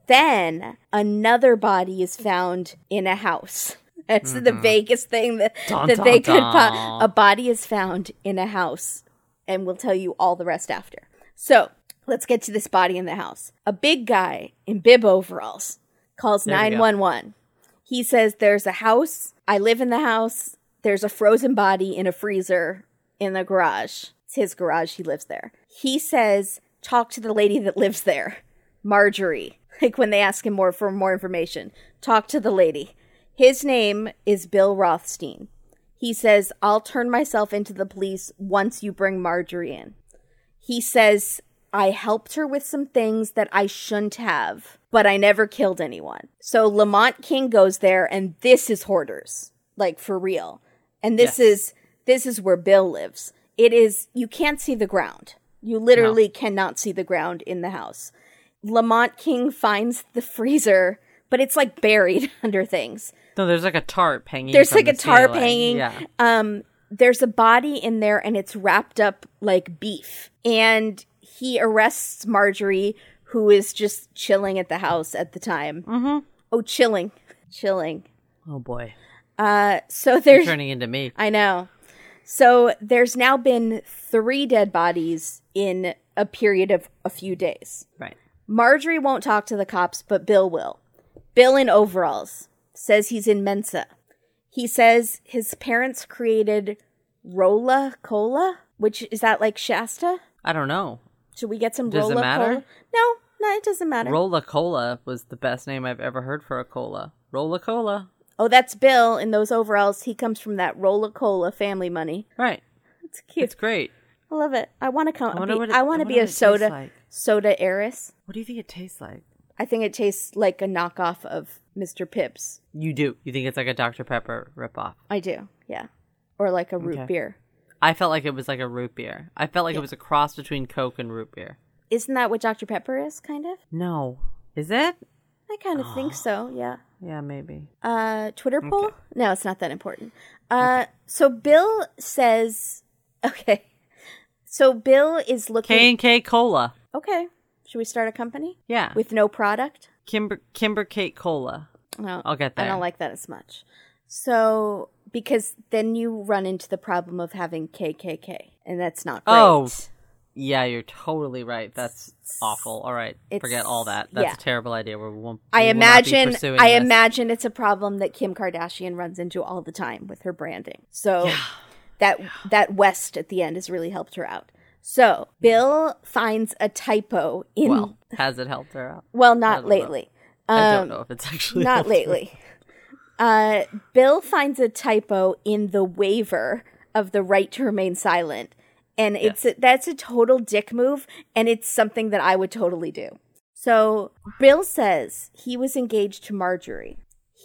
S1: then another body is found in a house. That's the vaguest thing that,
S2: Dun,
S1: that
S2: dun,
S1: they could
S2: dun.
S1: po- A body is found in a house, and we'll tell you all the rest after. So let's get to this body in the house. A big guy in bib overalls calls
S2: There we go.
S1: nine one one. He says, there's a house. I live in the house. There's a frozen body in a freezer in the garage. It's his garage. He lives there. He says, talk to the lady that lives there, Marjorie. Like when they ask him more for more information, talk to the lady. His name is Bill Rothstein. He says, I'll turn myself into the police once you bring Marjorie in. He says, I helped her with some things that I shouldn't have, but I never killed anyone. So Lamont King goes there, and this is Hoarders, like for real. And this
S2: Yes.
S1: is this is where Bill lives. It is, you can't see the ground. You literally cannot see the ground in the house. Lamont King finds the freezer, but it's like buried under things.
S2: No, there's like a tarp hanging.
S1: There's
S2: from
S1: like
S2: the
S1: a tarp
S2: ceiling.
S1: hanging.
S2: Yeah.
S1: Um, there's a body in there, and it's wrapped up like beef. And he arrests Marjorie, who is just chilling at the house at the time. Mm-hmm. Oh, chilling, chilling.
S2: Oh boy.
S1: Uh, so
S2: You're
S1: there's.
S2: turning into me.
S1: I know. So there's now been three dead bodies in a period of a few days.
S2: Right.
S1: Marjorie won't talk to the cops, but Bill will. Bill in overalls says he's in Mensa. He says his parents created Rolla Cola, which is that like Shasta?
S2: I don't know.
S1: Should we get some
S2: Does it
S1: Rolla
S2: matter?
S1: Cola? No, no, it doesn't matter.
S2: Rolla Cola was the best name I've ever heard for a cola. Rolla Cola.
S1: Oh, that's Bill in those overalls. He comes from that Rolla Cola family money.
S2: Right.
S1: It's cute.
S2: It's great.
S1: I love it. I want to come.
S2: I wonder
S1: be,
S2: what it-
S1: I want
S2: I
S1: to be
S2: wonder
S1: a
S2: what it tastes
S1: soda
S2: like.
S1: soda heiress.
S2: What do you think it tastes like?
S1: I think it tastes like a knockoff of Mister Pibbs.
S2: You do. You think it's like a Doctor Pepper ripoff?
S1: I do, yeah, or like a root
S2: Okay.
S1: beer.
S2: I felt like it was like a root beer. I felt like it was a cross between Coke and root beer.
S1: Isn't that what Doctor Pepper is? Kind of.
S2: No. Is it?
S1: I kind of think so. Yeah.
S2: Yeah, maybe.
S1: Uh, Twitter poll? No, it's not that important. Uh, so Bill says, okay. So Bill is looking.
S2: K and K Cola.
S1: Okay. Should we start a company
S2: Yeah.
S1: with no product?
S2: Kimber Kimber Kate Cola.
S1: No,
S2: I'll get
S1: I
S2: there.
S1: don't like that as much. So because then you run into the problem of having K K K, and that's not great.
S2: Oh, yeah, you're totally right. That's awful. All right,
S1: It's-
S2: forget all that. That's
S1: yeah.
S2: a terrible idea. We won't.
S1: I
S2: we will not be
S1: imagine
S2: pursuing
S1: I
S2: this.
S1: imagine it's a problem that Kim Kardashian runs into all the time with her branding. So that that West at the end has really helped her out. So Bill finds a typo in
S2: Well, has it helped her out?
S1: well
S2: I
S1: not
S2: don't
S1: lately.
S2: know. I don't
S1: Um,
S2: know if it's actually
S1: not
S2: helped her.
S1: lately. Uh, Bill finds a typo in the waiver of the right to remain silent, and it's a, that's a total dick move, and it's something that I would totally do. So Bill says he was engaged to Marjorie.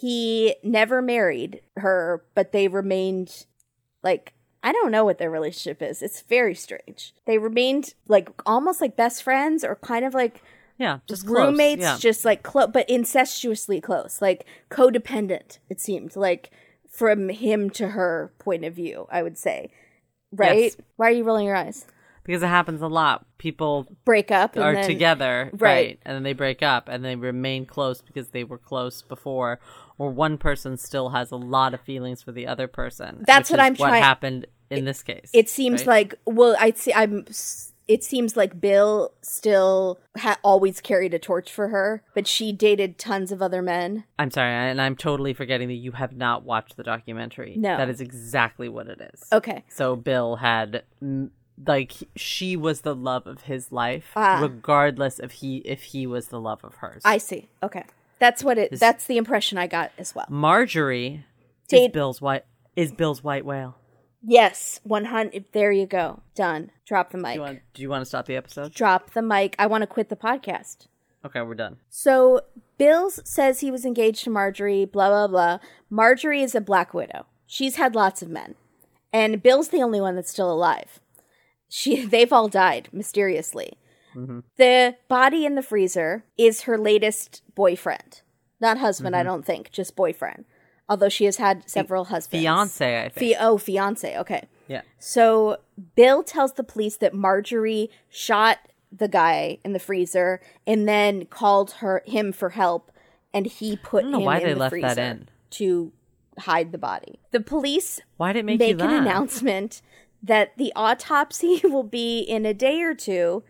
S1: He never married her, but they remained like I don't know what their relationship is. It's very strange. They remained like almost like best friends, or kind of like
S2: Yeah, just close.
S1: roommates,
S2: Yeah.
S1: just like close, but incestuously close, like codependent. It seemed like from him to her point of view, I would say, right?
S2: Yes.
S1: Why are you rolling your eyes?
S2: Because it happens a lot. People
S1: Break up and
S2: are
S1: then,
S2: together,
S1: Right.
S2: right. And then they break up and they remain close because they were close before, or one person still has a lot of feelings for the other person.
S1: That's
S2: which
S1: what
S2: is
S1: I'm
S2: what
S1: trying-
S2: happened in this case.
S1: It seems
S2: right?
S1: like well, I'd see. I'm. It seems like Bill still ha- always carried a torch for her, but she dated tons of other men.
S2: I'm sorry, and I'm totally forgetting that you have not watched the documentary.
S1: No.
S2: That is exactly what it is.
S1: Okay.
S2: So Bill had, mm, like, she was the love of his life,
S1: Ah.
S2: regardless of he if he was the love of hers.
S1: I see. Okay. That's what it. That's the impression I got as well.
S2: Marjorie
S1: Date-
S2: is Bill's white is Bill's white whale.
S1: Yes, one hundred. There you go. Done. Drop the mic.
S2: Do you want? Do you want to stop the episode?
S1: Drop the mic. I want to quit the podcast.
S2: Okay, we're done.
S1: So Bill says he was engaged to Marjorie, blah, blah, blah. Marjorie is a black widow. She's had lots of men. And Bill's the only one that's still alive. She, They've all died, mysteriously.
S2: Mm-hmm.
S1: The body in the freezer is her latest boyfriend. Not husband,
S2: Mm-hmm.
S1: I don't think, just boyfriend. Although she has had several husbands.
S2: Fiance, I think.
S1: Fi- oh, fiance, okay.
S2: yeah.
S1: So Bill tells the police that Marjorie shot the guy in the freezer and then called her him for help, and he put
S2: I don't know
S1: him
S2: why
S1: in
S2: they
S1: the
S2: left
S1: freezer
S2: that in.
S1: to hide the body. The police
S2: Why did it make,
S1: make
S2: you
S1: an
S2: laugh?
S1: announcement that the autopsy will be in a day or two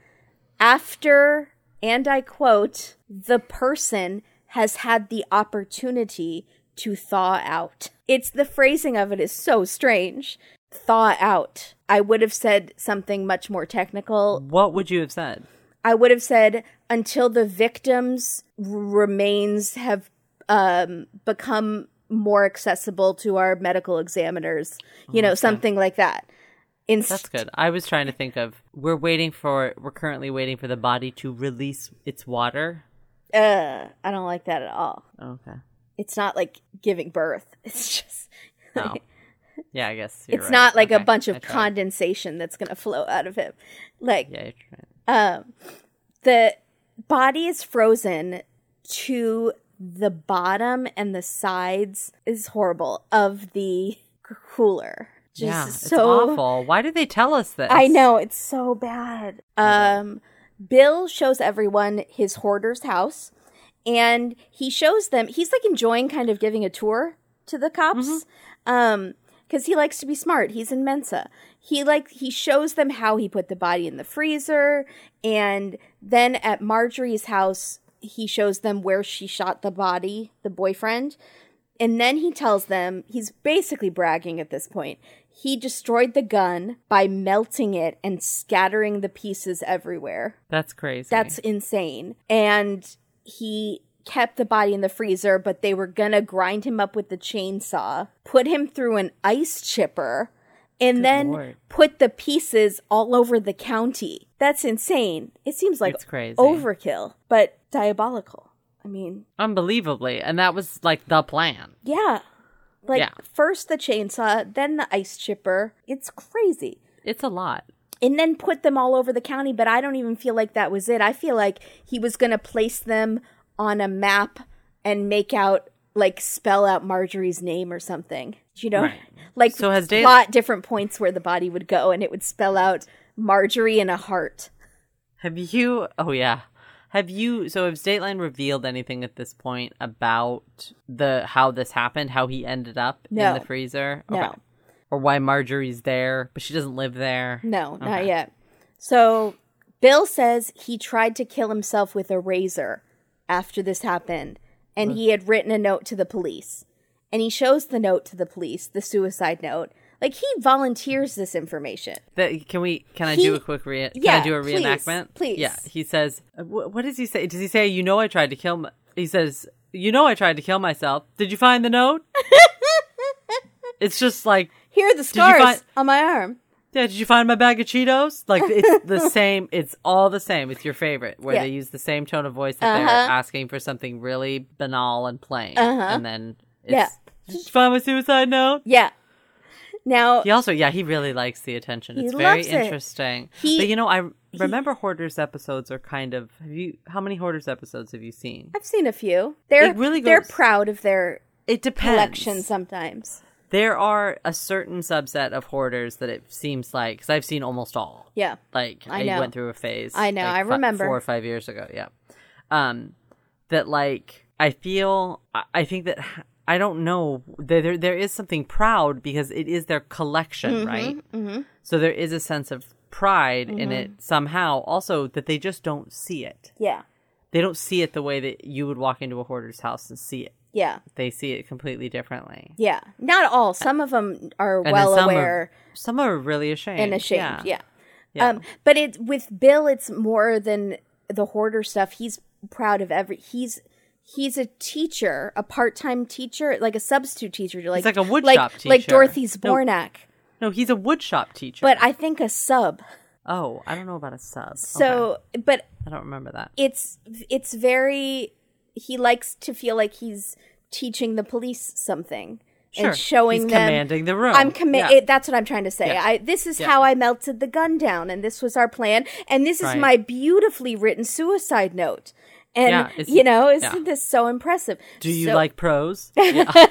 S1: after, and I quote, the person has had the opportunity to thaw out. It's the phrasing of it is so strange. Thaw out. I would have said something much more technical.
S2: What would you have said?
S1: I would have said until the victim's r- remains have um, become more accessible to our medical examiners. You know, something like that. Inst-
S2: That's good. I was trying to think of we're waiting for we're currently waiting for the body to release its water.
S1: Uh, I don't like that at all.
S2: Okay.
S1: It's not like giving birth. It's just
S2: Oh. Yeah, I guess you're
S1: it's
S2: right.
S1: not like a
S2: Okay,
S1: bunch of
S2: I tried.
S1: condensation that's going to flow out of him. Like
S2: Yeah, you're right.
S1: um the body is frozen to the bottom and the sides is horrible of the cooler. Just
S2: Yeah, it's
S1: so
S2: awful. Why did they tell us this?
S1: I know, it's so bad. Um Bill shows everyone his hoarder's house, and he shows them he's like enjoying kind of giving a tour to the cops.
S2: Mm-hmm.
S1: Um because he likes to be smart. He's in Mensa. He like he shows them how he put the body in the freezer, and then at Marjorie's house he shows them where she shot the body, the boyfriend. And then he tells them, he's basically bragging at this point, he destroyed the gun by melting it and scattering the pieces everywhere.
S2: That's crazy.
S1: That's insane. And he kept the body in the freezer, but they were gonna grind him up with the chainsaw, put him through an ice chipper, and
S2: Good
S1: then
S2: Lord.
S1: put the pieces all over the county. That's insane. It seems like
S2: It's crazy.
S1: overkill, but diabolical. I mean,
S2: unbelievably, and that was like the plan.
S1: yeah. Like,
S2: Yeah.
S1: first the chainsaw, then the ice chipper. It's crazy.
S2: It's a lot.
S1: And then put them all over the county, but I don't even feel like that was it. I feel like he was going to place them on a map and make out, like, spell out Marjorie's name or something. You know?
S2: Right.
S1: Like,
S2: So has Dale-
S1: plot different points where the body would go, and it would spell out Marjorie and a heart.
S2: Have you? Oh yeah. Have you, so has Dateline revealed anything at this point about the how this happened, how he ended up
S1: No.
S2: in the freezer?
S1: No.
S2: Or why Marjorie's there, but she doesn't live there?
S1: No, not
S2: Okay.
S1: yet. So Bill says he tried to kill himself with a razor after this happened, and he had written a note to the police. And he shows the note to the police, the suicide note. Like, he volunteers this information.
S2: That, can we? Can I
S1: He-
S2: do a quick re- Can
S1: Yeah,
S2: I do a
S1: please,
S2: reenactment?
S1: please.
S2: Yeah. He says, wh- "What does he say? Does he say, you know, I tried to kill?" My-? He says, "You know, I tried to kill myself. Did you find the note?" It's just like,
S1: Here are the
S2: you
S1: scars
S2: find-
S1: on my arm.
S2: yeah. Did you find my bag of Cheetos? Like, it's the same. It's all the same. It's your favorite, where
S1: Yeah.
S2: they use the same tone of voice that they're
S1: Uh-huh.
S2: asking for something really banal and plain,
S1: Uh-huh.
S2: and then it's,
S1: Yeah.
S2: Did you find my suicide note?
S1: Yeah. Now,
S2: He also, yeah, he really likes the attention.
S1: He
S2: It's very
S1: loves it.
S2: interesting.
S1: He-
S2: but you know, I remember Hoarders episodes are kind of. Have you? How many Hoarders episodes have you seen?
S1: I've seen a few. They're
S2: It really
S1: they're
S2: goes-
S1: proud of their
S2: It depends.
S1: collection sometimes.
S2: There are a certain subset of Hoarders that it seems like, because I've seen almost all.
S1: Yeah.
S2: Like
S1: I
S2: I,
S1: know.
S2: went through a phase.
S1: I know,
S2: like,
S1: I
S2: fi-
S1: remember.
S2: four or five years ago. Yeah, um, that like I feel. I, I think that I don't know. There, there there is something proud because it is their collection,
S1: Mm-hmm,
S2: right? So there is a sense of pride in it somehow. Also, that they just don't see it.
S1: Yeah.
S2: They don't see it the way that you would walk into a hoarder's house and see it.
S1: Yeah.
S2: They see it completely differently.
S1: Yeah. Not all. Some of them are
S2: And then
S1: well
S2: some
S1: aware.
S2: Are, some are really ashamed.
S1: And ashamed, yeah.
S2: Yeah.
S1: Um, but it with Bill, it's more than the hoarder stuff. He's proud of every. He's he's a teacher, a part time teacher, like a substitute teacher, like
S2: like a wood
S1: like,
S2: shop
S1: like
S2: teacher.
S1: Dorothy
S2: No.
S1: Zbornak.
S2: No, he's a woodshop teacher.
S1: But I think a sub.
S2: oh, I don't know about a sub.
S1: So,
S2: Okay.
S1: but
S2: I don't remember that.
S1: it's it's very. He likes to feel like he's teaching the police something.
S2: Sure.
S1: And showing
S2: He's
S1: them
S2: commanding the room.
S1: I'm commi-
S2: Yeah.
S1: it, that's what I'm trying to say.
S2: Yeah.
S1: I this is
S2: Yeah.
S1: how I melted the gun down, and this was our plan, and this is
S2: Right.
S1: my beautifully written suicide note. And
S2: Yeah, it's-
S1: you know, isn't
S2: yeah.
S1: this so impressive?
S2: Do you
S1: So-
S2: like prose? Yeah.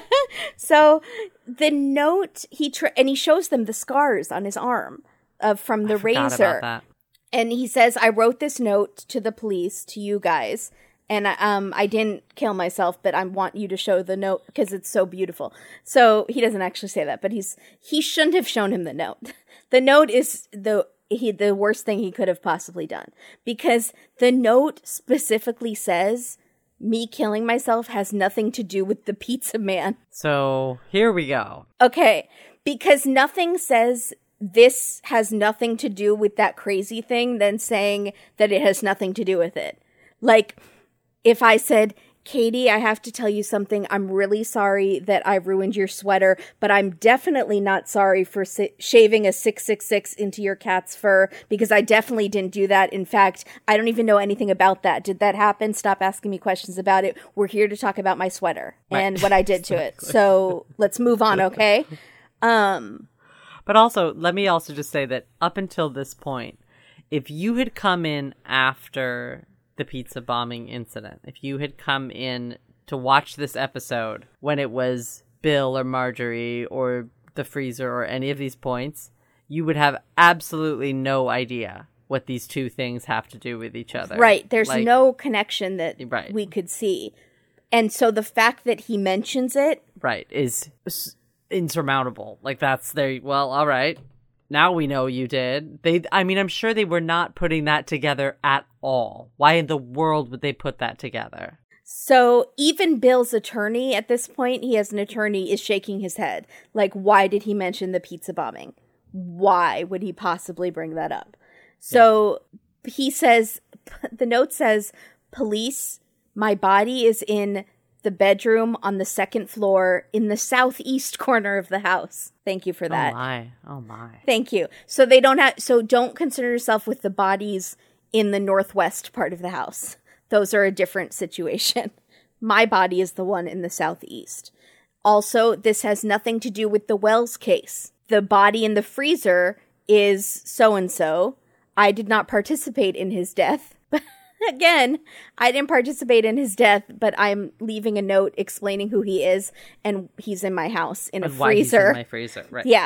S1: So the note he tr- and he shows them the scars on his arm uh, from the
S2: Forgot
S1: razor,
S2: about that.
S1: and he says, "I wrote this note to the police, to you guys." And um, I didn't kill myself, but I want you to show the note because it's so beautiful. So he doesn't actually say that, but he's he shouldn't have shown him the note. The note is the he the worst thing he could have possibly done because the note specifically says, "Me killing myself has nothing to do with the pizza man."
S2: So here we go.
S1: Okay, because nothing says this has nothing to do with that crazy thing than saying that it has nothing to do with it. Like, if I said, "Katie, I have to tell you something. I'm really sorry that I ruined your sweater, but I'm definitely not sorry for si- shaving a six six six into your cat's fur because I definitely didn't do that. In fact, I don't even know anything about that. Did that happen? Stop asking me questions about it. We're here to talk about my sweater
S2: Right.
S1: and what I did to it. So let's move on, okay?" Um,
S2: But also, let me also just say that up until this point, if you had come in after the pizza bombing incident, if you had come in to watch this episode when it was Bill or Marjorie or the freezer or any of these points, you would have absolutely no idea what these two things have to do with each other.
S1: right. There's
S2: Like,
S1: no connection that
S2: Right.
S1: we could see. And so the fact that he mentions it,
S2: right, is s- insurmountable. Like, that's their, well, all right, now we know you did. They, I mean, I'm sure they were not putting that together at all. Why in the world would they put that together?
S1: so even Bill's attorney at this point, he has an attorney, is shaking his head. Like, why did he mention the pizza bombing? Why would he possibly bring that up? So he says, the note says, "Police, my body is in the bedroom on the second floor in the southeast corner of the house." Thank you for that.
S2: Oh my, oh my.
S1: Thank you. So they don't have, so don't consider yourself with the bodies in the northwest part of the house. Those are a different situation. My body is the one in the southeast. Also, this has nothing to do with the Wells case. The body in the freezer is so-and-so. I did not participate in his death. Again, I didn't participate in his death, but I'm leaving a note explaining who he is, and he's in my house in a
S2: And why he's
S1: freezer.
S2: in my freezer, right?
S1: Yeah.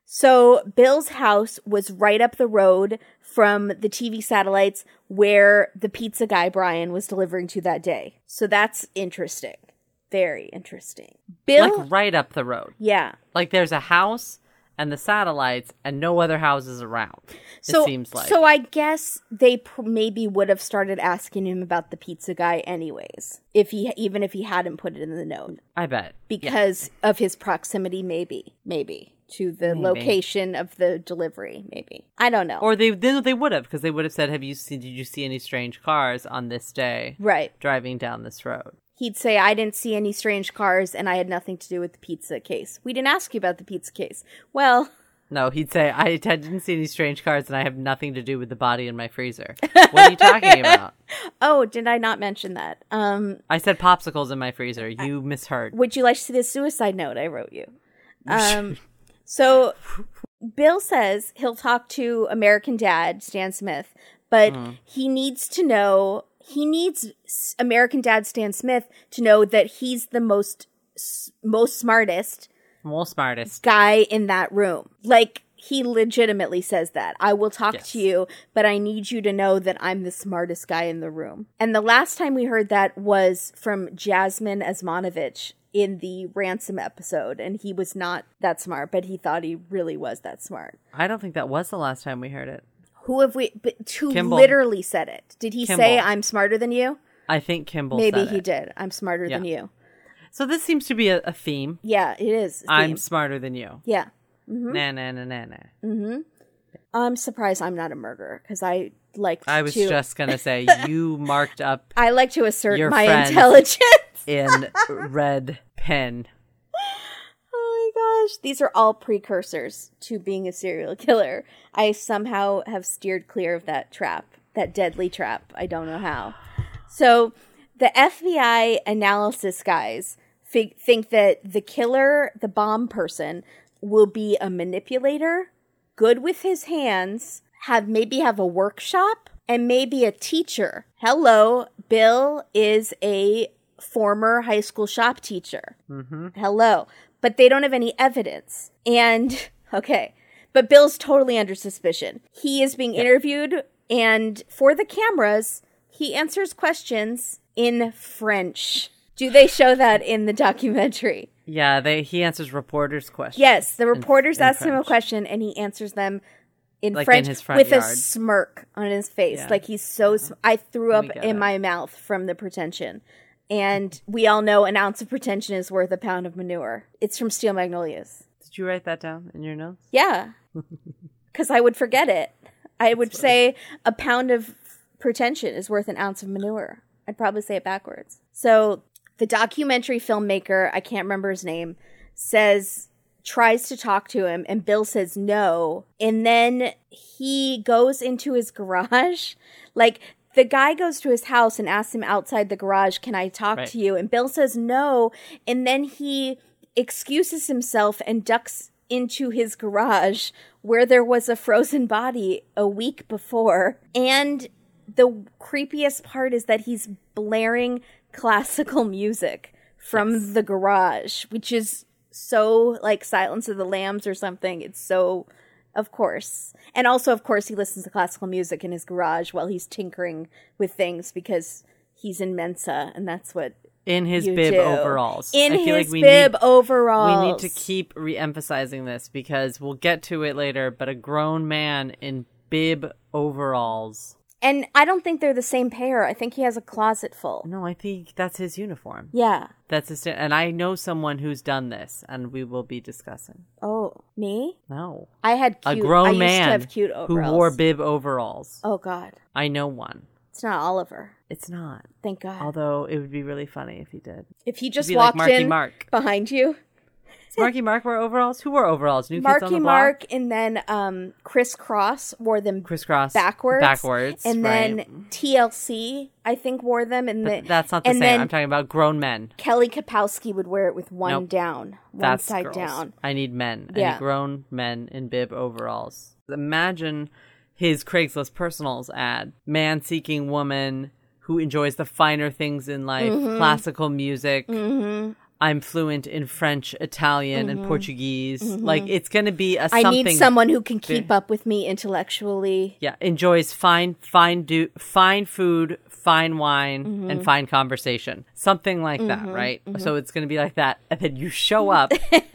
S1: So Bill's house was right up the road from the T V satellites where the pizza guy Brian was delivering to that day. So that's interesting. Very interesting. Bill,
S2: Like right up the road.
S1: yeah.
S2: Like there's a house and the satellites and no other houses around.
S1: So,
S2: it seems like.
S1: so I guess they pr- maybe would have started asking him about the pizza guy anyways, if he even if he hadn't put it in the note,
S2: I bet.
S1: because of his proximity. Maybe, maybe to the
S2: Maybe.
S1: location of the delivery. Maybe I don't know.
S2: Or they they, they would have, because they would have said, "Have you seen? Did you see any strange cars on this day
S1: Right.
S2: driving down this road?"
S1: He'd say, I didn't see any strange cars and I had nothing to do with the pizza case. We didn't ask you about the pizza case. Well,
S2: No, he'd say, I, I didn't see any strange cars and I have nothing to do with the body in my freezer. What are you talking about?
S1: oh, did I not mention that? Um,
S2: I said popsicles in my freezer. You misheard.
S1: would you like to see the suicide note I wrote you? Um, so Bill says he'll talk to American Dad, Stan Smith, but
S2: Mm.
S1: he needs to know, he needs S- American Dad, Stan Smith, to know that he's the most, s- most smartest
S2: Most smartest.
S1: guy in that room. Like, he legitimately says that. I will talk
S2: Yes.
S1: to you, but I need you to know that I'm the smartest guy in the room. And the last time we heard that was from Jasmine Asmanovich in the Ransom episode, and he was not that smart, but he thought he really was that smart.
S2: I don't think that was the last time we heard it.
S1: Who have we, but who
S2: Kimball.
S1: literally said it? Did he
S2: Kimball.
S1: say, I'm smarter than you?
S2: I think Kimball
S1: Maybe
S2: said
S1: he
S2: it.
S1: did. I'm smarter than
S2: Yeah.
S1: you.
S2: So this seems to be a, a theme.
S1: Yeah, it is. a
S2: I'm
S1: theme.
S2: smarter than you.
S1: Yeah.
S2: Nah, nah, nah, nah, nah.
S1: I'm surprised I'm not a murderer, because I like
S2: I was
S1: to...
S2: just going to say, you marked up
S1: I like to assert
S2: Your
S1: my
S2: friends.
S1: intelligence.
S2: in red pen.
S1: Oh my gosh. These are all precursors to being a serial killer. I somehow have steered clear of that trap, that deadly trap. I don't know how. So the F B I analysis guys fig- think that the killer, the bomb person, will be a manipulator, good with his hands, have maybe have a workshop, and maybe a teacher. Hello, Bill is a former high school shop teacher. Mm-hmm. Hello. But they don't have any evidence. And, okay, but Bill's totally under suspicion. He is being interviewed, and for the cameras, he answers questions in French. Do they show that in the documentary?
S2: Yeah, they he answers reporters' questions.
S1: Yes, the reporters
S2: in
S1: ask him a
S2: French.
S1: question, and he answers them in
S2: Like in
S1: French
S2: his front
S1: with a
S2: yard.
S1: smirk on his face.
S2: Yeah.
S1: Like he's so... Sm- I threw up
S2: We get
S1: in
S2: it.
S1: my mouth from the pretension. And we all know an ounce of pretension is worth a pound of manure. It's from Steel Magnolias.
S2: Did you write that down in your notes?
S1: Yeah, because I would forget it. I would say a pound of pretension is worth an ounce of manure. I'd probably say it backwards. So the documentary filmmaker, I can't remember his name, says, tries to talk to him, and Bill says no. And then he goes into his garage. Like, the guy goes to his house and asks him outside the garage, can I talk
S2: Right.
S1: to you? And Bill says no. And then he excuses himself and ducks into his garage where there was a frozen body a week before. And the creepiest part is that he's blaring classical music from
S2: Yes.
S1: the garage, which is so like Silence of the Lambs or something. It's so, of course. And also, of course, he listens to classical music in his garage while he's tinkering with things because he's in Mensa, and that's what
S2: In his
S1: you
S2: bib
S1: do.
S2: overalls.
S1: In
S2: I feel
S1: his
S2: like we
S1: bib
S2: need,
S1: overalls.
S2: We need to keep re-emphasizing this because we'll get to it later, but a grown man in bib overalls.
S1: And I don't think they're the same pair. I think he has a closet full.
S2: No, I think that's his uniform.
S1: Yeah.
S2: That's his, and I know someone who's done this, and we will be discussing.
S1: Oh, me?
S2: No,
S1: I had cute.
S2: a grown
S1: I used
S2: man
S1: to have cute
S2: who
S1: overalls.
S2: wore bib overalls.
S1: Oh God,
S2: I know one.
S1: it's not Oliver.
S2: It's not.
S1: Thank God.
S2: Although it would be really funny if he did.
S1: if he just
S2: be like
S1: walked
S2: Marky
S1: in
S2: Mark.
S1: behind you,
S2: Does Marky Mark wear overalls? Who wore overalls? New Kids on
S1: Marky
S2: the Block?
S1: Mark, and then um, Criss Cross wore them
S2: Crisscross.
S1: backwards.
S2: Backwards.
S1: and
S2: right.
S1: then T L C, I think, wore them, and the,
S2: That's not the
S1: and
S2: same.
S1: then
S2: I'm talking about grown men.
S1: Kelly Kapowski would wear it with one
S2: Nope.
S1: down, one
S2: That's
S1: side
S2: girls.
S1: down.
S2: I need men. I
S1: Yeah.
S2: need grown men in bib overalls. Imagine his Craigslist personals ad. Man seeking woman who enjoys the finer things in life.
S1: Mm-hmm.
S2: Classical music. I'm fluent in French, Italian, mm-hmm. and Portuguese. Mm-hmm. Like, it's going to be a something.
S1: I need someone who can keep up with me intellectually.
S2: Yeah, enjoys fine, fine, do, fine food, fine wine, mm-hmm. and fine conversation. Something like mm-hmm. that, right? Mm-hmm. So it's going to be like that. And then you show up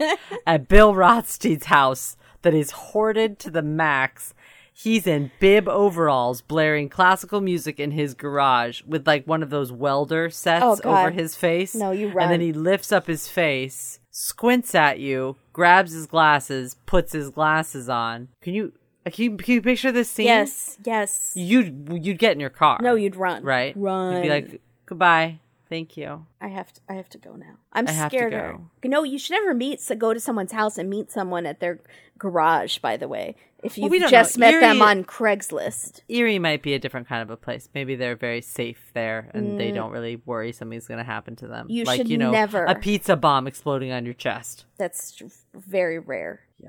S2: at Bill Rothstein's house that is hoarded to the max. He's in bib overalls, blaring classical music in his garage with like one of those welder sets oh, over his face.
S1: No, you run.
S2: And then he lifts up his face, squints at you, grabs his glasses, puts his glasses on. Can you can you, can you picture this scene?
S1: Yes, yes.
S2: You'd you'd get in your car.
S1: No, you'd run.
S2: Right?
S1: Run.
S2: You'd be like, goodbye. Thank you.
S1: I have to. I have to go now. I'm
S2: I have
S1: scared.
S2: To
S1: go. No, you should never meet. So go to someone's house and meet someone at their garage. By the way, if you
S2: well,
S1: just
S2: know.
S1: met
S2: Erie,
S1: them on Craigslist,
S2: Erie might be a different kind of a place. Maybe they're very safe there, and mm. they don't really worry something's going to happen to them.
S1: You
S2: like,
S1: should
S2: you know,
S1: never
S2: a pizza bomb exploding on your chest.
S1: That's very rare.
S2: Yeah,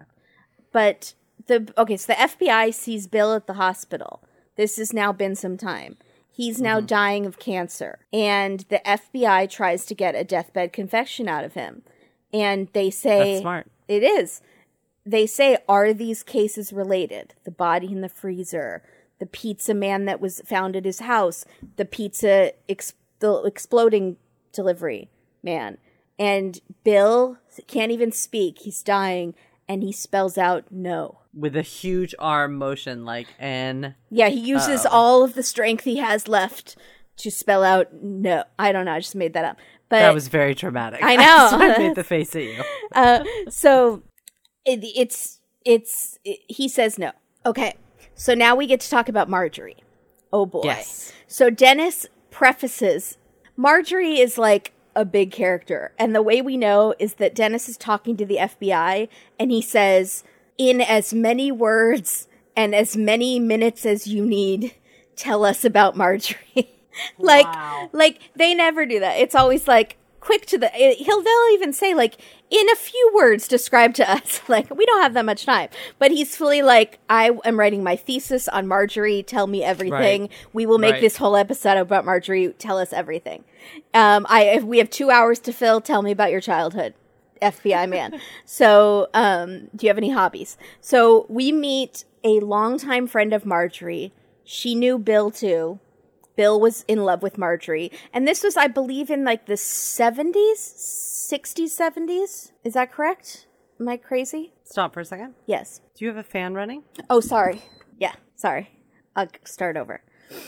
S1: but the okay. So the F B I sees Bill at the hospital. This has now been some time. He's now mm-hmm. dying of cancer, and the F B I tries to get a deathbed confession out of him. And they say...
S2: That's smart.
S1: It is. They say, are these cases related? The body in the freezer, the pizza man that was found at his house, the pizza, ex- the exploding delivery man. And Bill can't even speak. He's dying, and he spells out no.
S2: With a huge arm motion, like N.
S1: Yeah, he uses Uh-oh. all of the strength he has left to spell out no. I don't know. I just made that up. But
S2: that was very traumatic.
S1: I know.
S2: I made the face at you.
S1: uh, so it, it's it's it, he says no. Okay. So now we get to talk about Marjorie. Oh boy.
S2: Yes.
S1: So Dennis prefaces. Marjorie is like a big character, and the way we know is that Dennis is talking to the F B I, and he says, in as many words and as many minutes as you need, tell us about Marjorie. like,
S2: wow.
S1: like they never do that. It's always like quick to the, he'll, they'll even say like, in a few words, describe to us. Like, we don't have that much time, but he's fully like, I am writing my thesis on Marjorie. Tell me everything.
S2: Right.
S1: We will make
S2: right.
S1: this whole episode about Marjorie. Tell us everything. Um, I, if we have two hours to fill, tell me about your childhood. F B I man. So, um, do you have any hobbies? So we meet a longtime friend of Marjorie. She knew Bill too. Bill was in love with Marjorie. And this was, I believe, in like the seventies, sixties, seventies. Is that correct? Am I crazy?
S2: Stop for a second.
S1: Yes.
S2: Do you have a fan running?
S1: Oh, sorry. Yeah, sorry. I'll start over.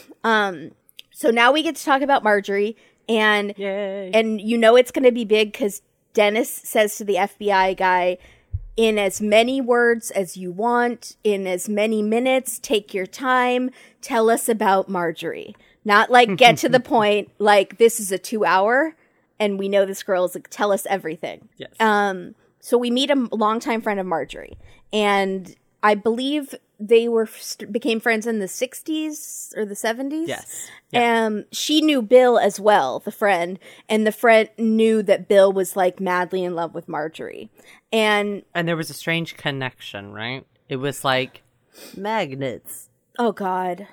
S1: Um, so now we get to talk about Marjorie. And,
S2: Yay.
S1: and you know it's going to be big because Dennis says to the F B I guy, in as many words as you want, in as many minutes, take your time, tell us about Marjorie. Not like get to the point, like this is a two hour and we know this girl is like, tell us everything.
S2: Yes.
S1: Um, so we meet a longtime friend of Marjorie, and I believe they were became friends in the sixties or the seventies.
S2: Yes. Yeah.
S1: Um, she knew Bill as well, the friend, and the friend knew that Bill was like madly in love with Marjorie. And
S2: and there was a strange connection, right? It was like magnets.
S1: Oh God.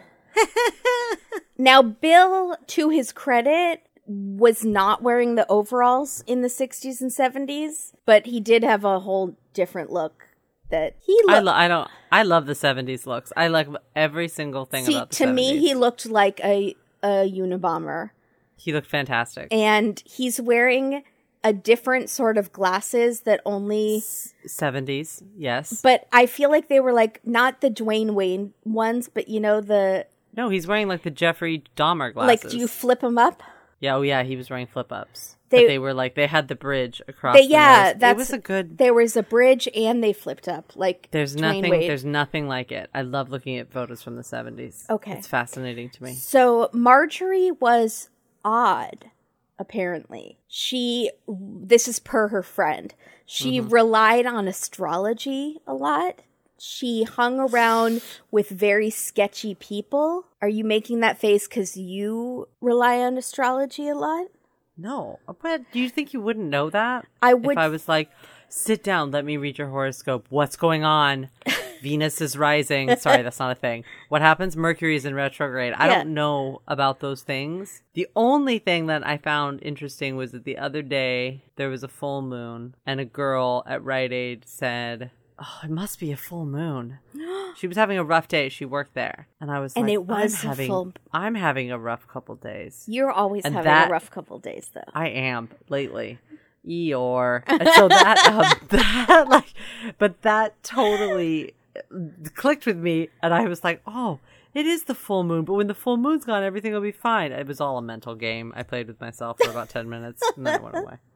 S1: Now Bill, to his credit, was not wearing the overalls in the sixties and seventies, but he did have a whole different look. That he looked,
S2: I, lo- I don't I love the seventies looks. I like every single thing
S1: see,
S2: about the
S1: to
S2: seventies.
S1: me he looked like a a Unabomber.
S2: He looked fantastic.
S1: And he's wearing a different sort of glasses that only
S2: seventies, yes.
S1: But I feel like they were like not the Dwayne Wayne ones, but you know the
S2: No, he's wearing like the Jeffrey Dahmer glasses.
S1: Like do you flip them up?
S2: Yeah, oh yeah, he was wearing flip ups.
S1: They,
S2: but they were like they had the bridge across.
S1: They,
S2: the
S1: yeah,
S2: nose.
S1: that's
S2: it was a good.
S1: There was a bridge and they flipped up like.
S2: There's
S1: Dwayne
S2: nothing.
S1: Wade.
S2: There's nothing like it. I love looking at photos from the seventies.
S1: Okay,
S2: it's fascinating to me.
S1: So Marjorie was odd. Apparently, she. This is per her friend. She mm-hmm. relied on astrology a lot. She hung around with very sketchy people. Are you making that face because you rely on astrology a lot?
S2: No, but do you think you wouldn't know that?
S1: I would.
S2: If I was like, sit down, let me read your horoscope. What's going on? Venus is rising. Sorry, that's not a thing. What happens? Mercury is in retrograde. I
S1: Yeah.
S2: don't know about those things. The only thing that I found interesting was that the other day there was a full moon and a girl at Rite Aid said, oh, it must be a full moon. She was having a rough day. She worked there. And I was
S1: And
S2: like,
S1: it was
S2: I'm
S1: a
S2: having,
S1: full-
S2: I'm having a rough couple days.
S1: You're always
S2: And
S1: having
S2: that-
S1: a rough couple days, though.
S2: I am lately. Eeyore. And so that, um, that, like, but that totally clicked with me. And I was like, oh, it is the full moon. But when the full moon's gone, everything will be fine. It was all a mental game. I played with myself for about ten minutes and then it went away.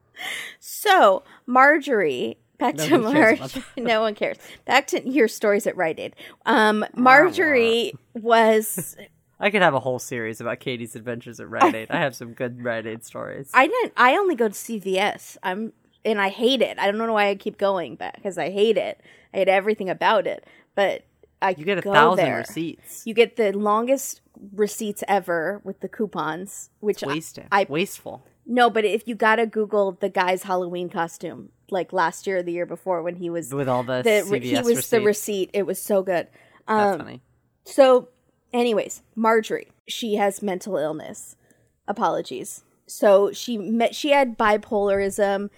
S1: So, Marjorie, back
S2: Nobody
S1: to
S2: cares
S1: Marjorie.
S2: about
S1: No one cares. Back to your stories at Rite Aid. Um, Marjorie was...
S2: I could have a whole series about Katie's adventures at Rite Aid. I have some good Rite Aid stories.
S1: I didn't. I only go to C V S. I'm and I hate it. I don't know why I keep going back because I hate it. I hate everything about it. But I
S2: You get a
S1: go
S2: thousand
S1: there.
S2: receipts.
S1: You get the longest receipts ever with the coupons, which
S2: Wasted.
S1: I, I
S2: Wasteful.
S1: no. But if you gotta Google the guy's Halloween costume, like last year or the year before when he was
S2: With all the,
S1: the
S2: C V S
S1: he was
S2: receipts.
S1: the receipt. It was so good.
S2: That's
S1: Um,
S2: funny.
S1: So, anyways, Marjorie, she has mental illness. Apologies. So she met, she had bipolarism,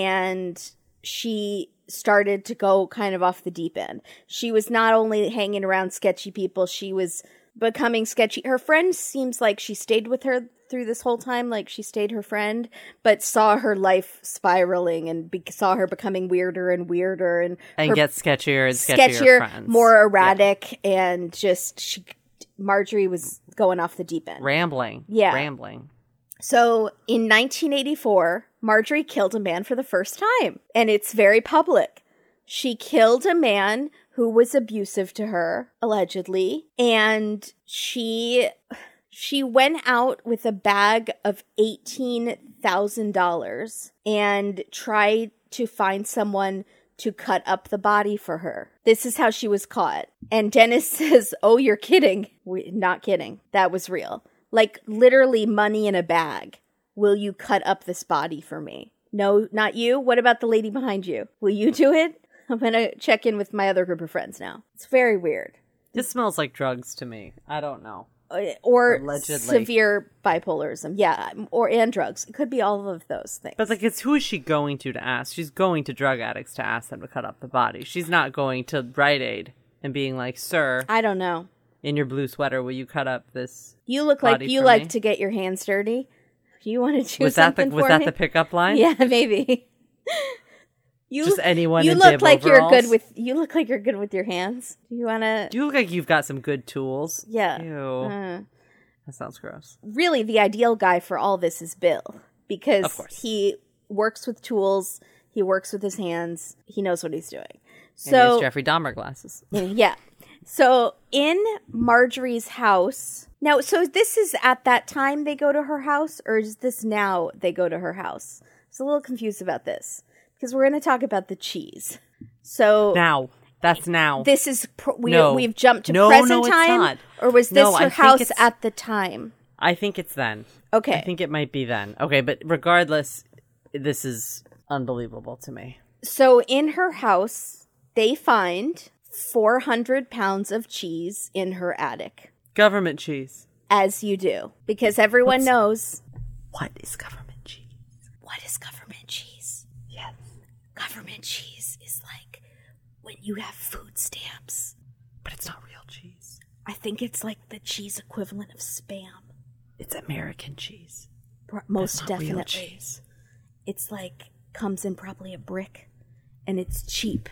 S1: and she started to go kind of off the deep end. She was not only hanging around sketchy people, she was becoming sketchy. Her friend seems like she stayed with her through this whole time, like she stayed her friend, but saw her life spiraling and be- saw her becoming weirder and weirder and
S2: And
S1: her
S2: get sketchier and sketchier,
S1: sketchier,
S2: friends.
S1: more erratic, and just she, Marjorie was going off the deep end.
S2: Rambling.
S1: Yeah.
S2: Rambling.
S1: So in nineteen eighty-four, Marjorie killed a man for the first time, and it's very public. She killed a man who was abusive to her, allegedly, and she she went out with a bag of eighteen thousand dollars and tried to find someone to cut up the body for her. This is how she was caught. And Dennis says, oh, you're kidding. We, not kidding. That was real. Like, literally money in a bag. Will you cut up this body for me? No, not you. What about the lady behind you? Will you do it? I'm going to check in with my other group of friends now. It's very weird.
S2: This smells like drugs to me. I don't know.
S1: Uh, Or
S2: Allegedly.
S1: severe bipolarism. Yeah, or and drugs. It could be all of those things.
S2: But like, it's who is she going to to ask? She's going to drug addicts to ask them to cut up the body. She's not going to Rite Aid and being like, sir,
S1: I don't know.
S2: in your blue sweater, will you cut up this?
S1: You look like
S2: body
S1: you
S2: for
S1: like
S2: me?
S1: to get your hands dirty. You want to do
S2: Was that the
S1: something
S2: was
S1: for
S2: that
S1: me?
S2: the pickup line?
S1: Yeah, maybe. You
S2: Just anyone
S1: You
S2: in
S1: look
S2: bib
S1: like you're
S2: overalls?
S1: good with. You look like you're good with your hands. Do you want to?
S2: You look like you've got some good tools.
S1: Yeah.
S2: Ew.
S1: Uh,
S2: That sounds gross.
S1: really, the ideal guy for all this is Bill, because
S2: Of course.
S1: he works with tools. He works with his hands. He knows what he's doing.
S2: And he
S1: So
S2: has Jeffrey Dahmer glasses.
S1: yeah. So in Marjorie's house. Now, so this is at that time they go to her house, or is this now they go to her house? I was a little confused about this because we're going to talk about the cheese. So
S2: Now. That's now.
S1: this is pr- we
S2: No.
S1: we've jumped to
S2: No,
S1: present
S2: no, it's
S1: time,
S2: not.
S1: or was this
S2: No, I
S1: her
S2: think
S1: house
S2: it's-
S1: at the time?
S2: I think it's then.
S1: Okay.
S2: I think it might be then. Okay, but regardless, this is unbelievable to me.
S1: So in her house, they find four hundred pounds of cheese in her attic,
S2: Government cheese.
S1: as you do, because everyone
S2: What's-
S1: knows
S2: What is government cheese?
S1: what is government cheese.
S2: Yes.
S1: Government cheese is like when you have food stamps.
S2: But it's not real cheese.
S1: I think it's like the cheese equivalent of Spam.
S2: It's American cheese.
S1: Pro- Most
S2: That's not real
S1: definitely.
S2: cheese.
S1: It's like comes in probably a brick, and it's cheap,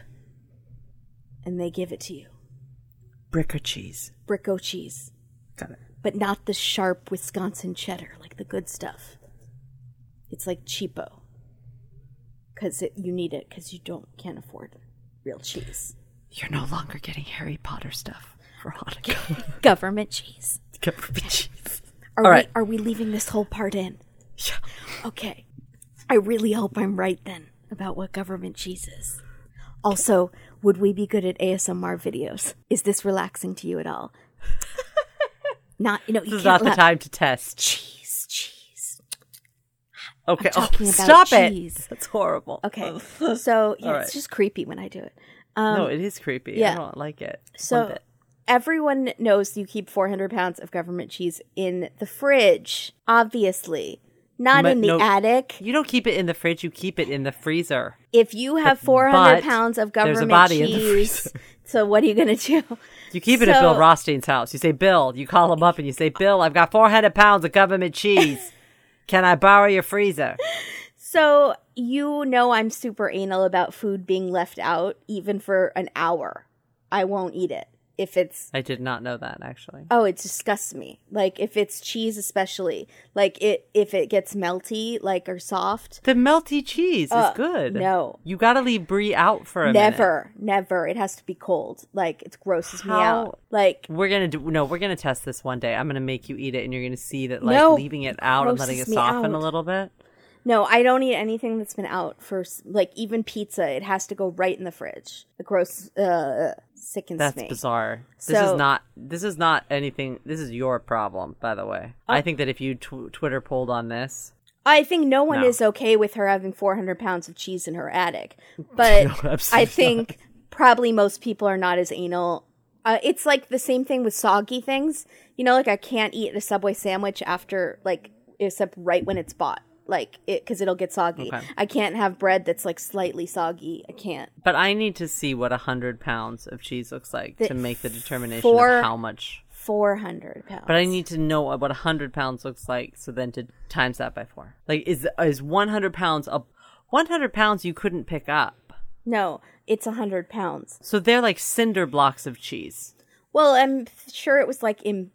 S1: and they give it to you.
S2: Bricker cheese.
S1: Bricko cheese.
S2: Got it.
S1: But not the sharp Wisconsin cheddar, like the good stuff. It's like cheapo. Because you need it, because you don't can't afford real cheese.
S2: You're no longer getting Harry Potter stuff for Hanukkah.
S1: Government cheese.
S2: Government cheese.
S1: Are
S2: All
S1: we
S2: right.
S1: are we leaving this whole part in?
S2: Yeah.
S1: Okay. I really hope I'm right then about what government cheese is. Also, would we be good at A S M R videos? Is this relaxing to you at all? Not, you know, you
S2: This is
S1: can't
S2: not the
S1: laugh.
S2: time to test.
S1: Cheese, cheese.
S2: Okay.
S1: I'm talking
S2: oh,
S1: about
S2: stop
S1: cheese.
S2: it. That's horrible.
S1: Okay. So, yeah,
S2: All
S1: it's
S2: right.
S1: just creepy when I do it. Um,
S2: no, it is creepy.
S1: yeah.
S2: I don't like it.
S1: So
S2: One bit.
S1: everyone knows you keep four hundred pounds of government cheese in the fridge, obviously. Not
S2: But
S1: in the
S2: no-
S1: attic.
S2: You don't keep it in the fridge. You keep it in the freezer.
S1: If you have
S2: But-
S1: four hundred
S2: but
S1: pounds of
S2: there's a
S1: government
S2: body in the
S1: cheese,
S2: freezer.
S1: so what are you going to do?
S2: You keep it at
S1: So-
S2: Bill Rothstein's house. You say, Bill, you call him up and you say, Bill, I've got four hundred pounds of government cheese. Can I borrow your freezer?
S1: So you know I'm super anal about food being left out, even for an hour. I won't eat it. If it's,
S2: I did not know that, actually.
S1: oh, it disgusts me. Like, if it's cheese especially. Like, it if it gets melty, like, or soft.
S2: The melty cheese
S1: Uh,
S2: is good.
S1: no.
S2: You got to leave brie out for a minute.
S1: Never, never. It has to be cold. Like, it grosses me
S2: How-
S1: out. Like,
S2: We're going to do, no, we're going to test this one day. I'm going to make you eat it and you're going to see that, like,
S1: No.
S2: leaving it out and letting it
S1: Grosses me
S2: soften a
S1: out.
S2: little bit.
S1: no, I don't eat anything that's been out for, s- like, even pizza. It has to go right in the fridge. The gross, uh, sickens
S2: That's
S1: me.
S2: bizarre. This
S1: So-
S2: is not, this is not anything, this is your problem, by the way.
S1: Oh.
S2: I think that if you tw- Twitter polled on this,
S1: I think no one
S2: No.
S1: is okay with her having four hundred pounds of cheese in her attic. But
S2: No, absolutely
S1: I think probably most people are not as anal. Uh, it's like the same thing with soggy things. You know, like I can't eat a Subway sandwich after, like, except right when it's bought. Like, it, because it'll get soggy.
S2: Okay.
S1: I can't have bread that's, like, slightly soggy. I can't.
S2: but I need to see what one hundred pounds of cheese looks like
S1: The
S2: to make the determination
S1: four-
S2: of how much.
S1: four hundred pounds.
S2: But I need to know what one hundred pounds looks like, so then to times that by four. Like, is is one hundred pounds a one hundred pounds you couldn't pick up?
S1: No, it's one hundred pounds.
S2: So they're like cinder blocks of cheese.
S1: Well, I'm sure it was, like, in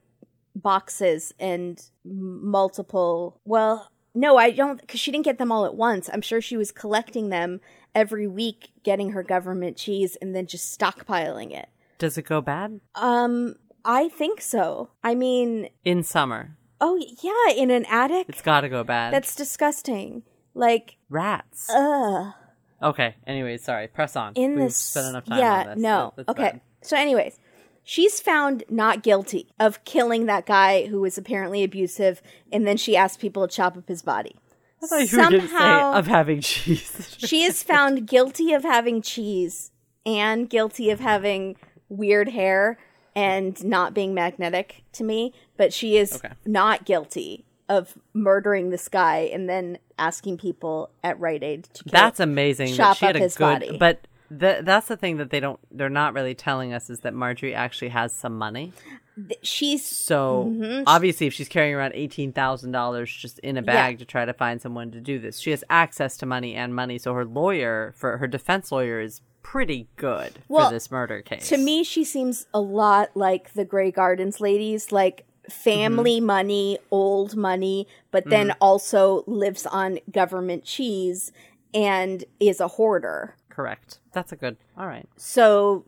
S1: boxes and m- multiple. Well, no, I don't, because she didn't get them all at once. I'm sure she was collecting them every week, getting her government cheese, and then just stockpiling it.
S2: Does it go bad?
S1: Um, I think so. I mean,
S2: In summer.
S1: oh, yeah, in an attic?
S2: It's gotta go bad.
S1: That's disgusting. Like,
S2: rats.
S1: ugh.
S2: Okay, anyways, sorry. Press on.
S1: In
S2: We've
S1: this.
S2: spent enough time
S1: yeah,
S2: on this.
S1: no.
S2: That's
S1: Okay.
S2: bad.
S1: So, anyways, she's found not guilty of killing that guy who was apparently abusive, and then she asked people to chop up his body.
S2: I thought you were going to say
S1: Somehow-
S2: of having cheese.
S1: She is found guilty of having cheese and guilty of having weird hair and not being magnetic to me, but she is
S2: Okay.
S1: not guilty of murdering this guy and then asking people at Rite Aid to kill.
S2: That's amazing. that
S1: chop
S2: she had
S1: up
S2: a
S1: his
S2: good,
S1: body.
S2: But the, that's the thing that they don't. They're not really telling us is that Marjorie actually has some money.
S1: She's
S2: So
S1: Mm-hmm.
S2: obviously, if she's carrying around eighteen thousand dollars just in a bag
S1: Yeah.
S2: to try to find someone to do this, she has access to money and money. So her lawyer, for her defense lawyer, is pretty good
S1: Well,
S2: for this murder case.
S1: to me, she seems a lot like the Grey Gardens ladies, like family
S2: Mm-hmm.
S1: money, old money, but then also lives on government cheese and is a hoarder.
S2: correct. That's a good. All right.
S1: So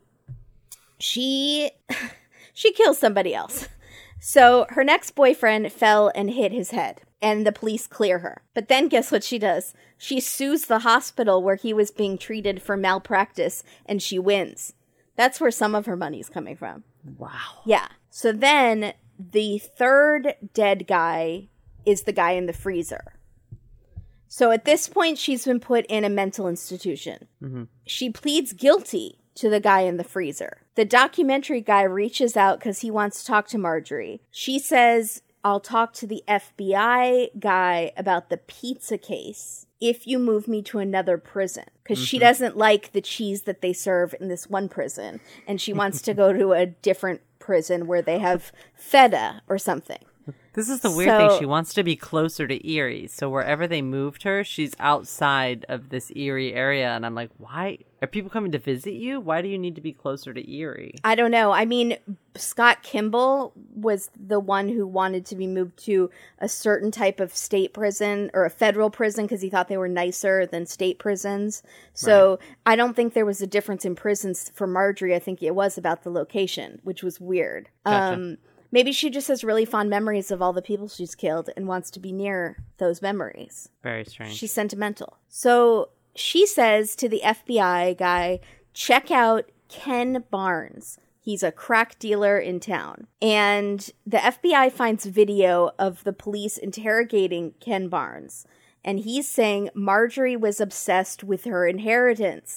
S1: she she kills somebody else. So her next boyfriend fell and hit his head, and the police clear her. But then guess what she does? She sues the hospital where he was being treated for malpractice, and she wins. That's where some of her money's coming from.
S2: Wow.
S1: Yeah. So then the third dead guy is the guy in the freezer. So at this point, she's been put in a mental institution.
S2: Mm-hmm.
S1: She pleads guilty to the guy in the freezer. The documentary guy reaches out because he wants to talk to Marjorie. She says, I'll talk to the F B I guy about the pizza case if you move me to another prison. Because she doesn't like the cheese that they serve in this one prison. And she wants to go to a different prison where they have feta or something.
S2: This is the weird
S1: So-
S2: thing. She wants to be closer to Erie. So wherever they moved her, she's outside of this Erie area. And I'm like, why? Are people coming to visit you? Why do you need to be closer to Erie?
S1: I don't know. I mean, Scott Kimball was the one who wanted to be moved to a certain type of state prison or a federal prison because he thought they were nicer than state prisons. So I don't think there was a difference in prisons for Marjorie. I think it was about the location, which was weird.
S2: Gotcha.
S1: Um, maybe she just has really fond memories of all the people she's killed and wants to be near those memories.
S2: Very strange.
S1: She's sentimental. So she says to the F B I guy, check out Ken Barnes. He's a crack dealer in town. And the F B I finds video of the police interrogating Ken Barnes. And he's saying Marjorie was obsessed with her inheritance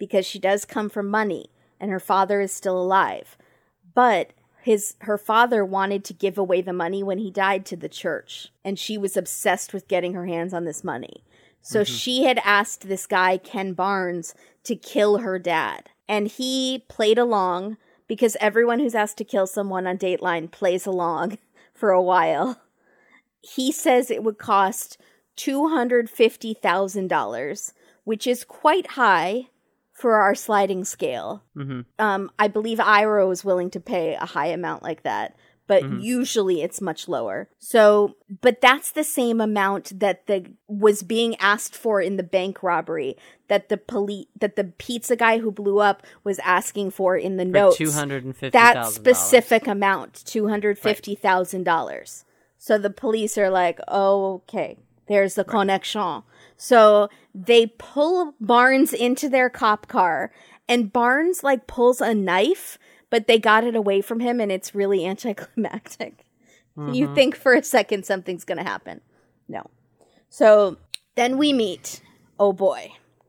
S1: because she does come from money and her father is still alive. But his her father wanted to give away the money when he died to the church, and she was obsessed with getting her hands on this money. So mm-hmm. she had asked this guy, Ken Barnes, to kill her dad. And he played along, because everyone who's asked to kill someone on Dateline plays along for a while. He says it would cost two hundred fifty thousand dollars, which is quite high for our sliding scale. Mm-hmm. Um, I believe Ira was willing to pay a high amount like that, but mm-hmm. usually it's much lower. So, but that's the same amount that the was being asked for in the bank robbery that the police that the pizza guy who blew up was asking for in the for notes.
S2: two hundred fifty thousand dollars.
S1: That specific amount, two hundred fifty thousand dollars. Right. So the police are like, oh, okay, there's the right. connection. So they pull Barnes into their cop car, and Barnes like pulls a knife, but they got it away from him, and it's really anticlimactic. Mm-hmm. You think for a second something's going to happen. No. So then we meet, oh boy,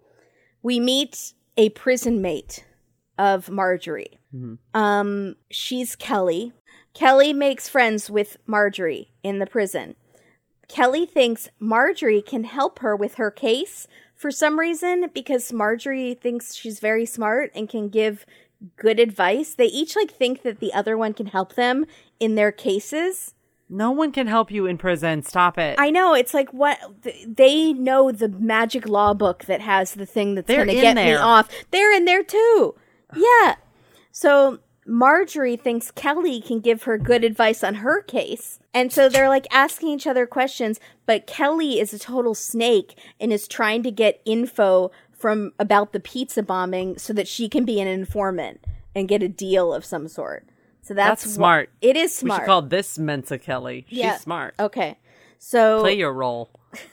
S1: we meet a prison mate of Marjorie. Mm-hmm. Um, she's Kelly. Kelly makes friends with Marjorie in the prison. Kelly thinks Marjorie can help her with her case for some reason, because Marjorie thinks she's very smart and can give good advice. They each like think that the other one can help them in their cases.
S2: No one can help you in prison. Stop it.
S1: I know. It's like, what? They know the magic law book that has the thing that's going to get there. me off. They're in there too. Yeah. So Marjorie thinks Kelly can give her good advice on her case. And so they're like asking each other questions, but Kelly is a total snake and is trying to get info from about the pizza bombing so that she can be an informant and get a deal of some sort. So that's,
S2: that's smart.
S1: Wh- it is smart.
S2: We should call this Mensa Kelly. She's yeah. smart.
S1: Okay. So
S2: play your role.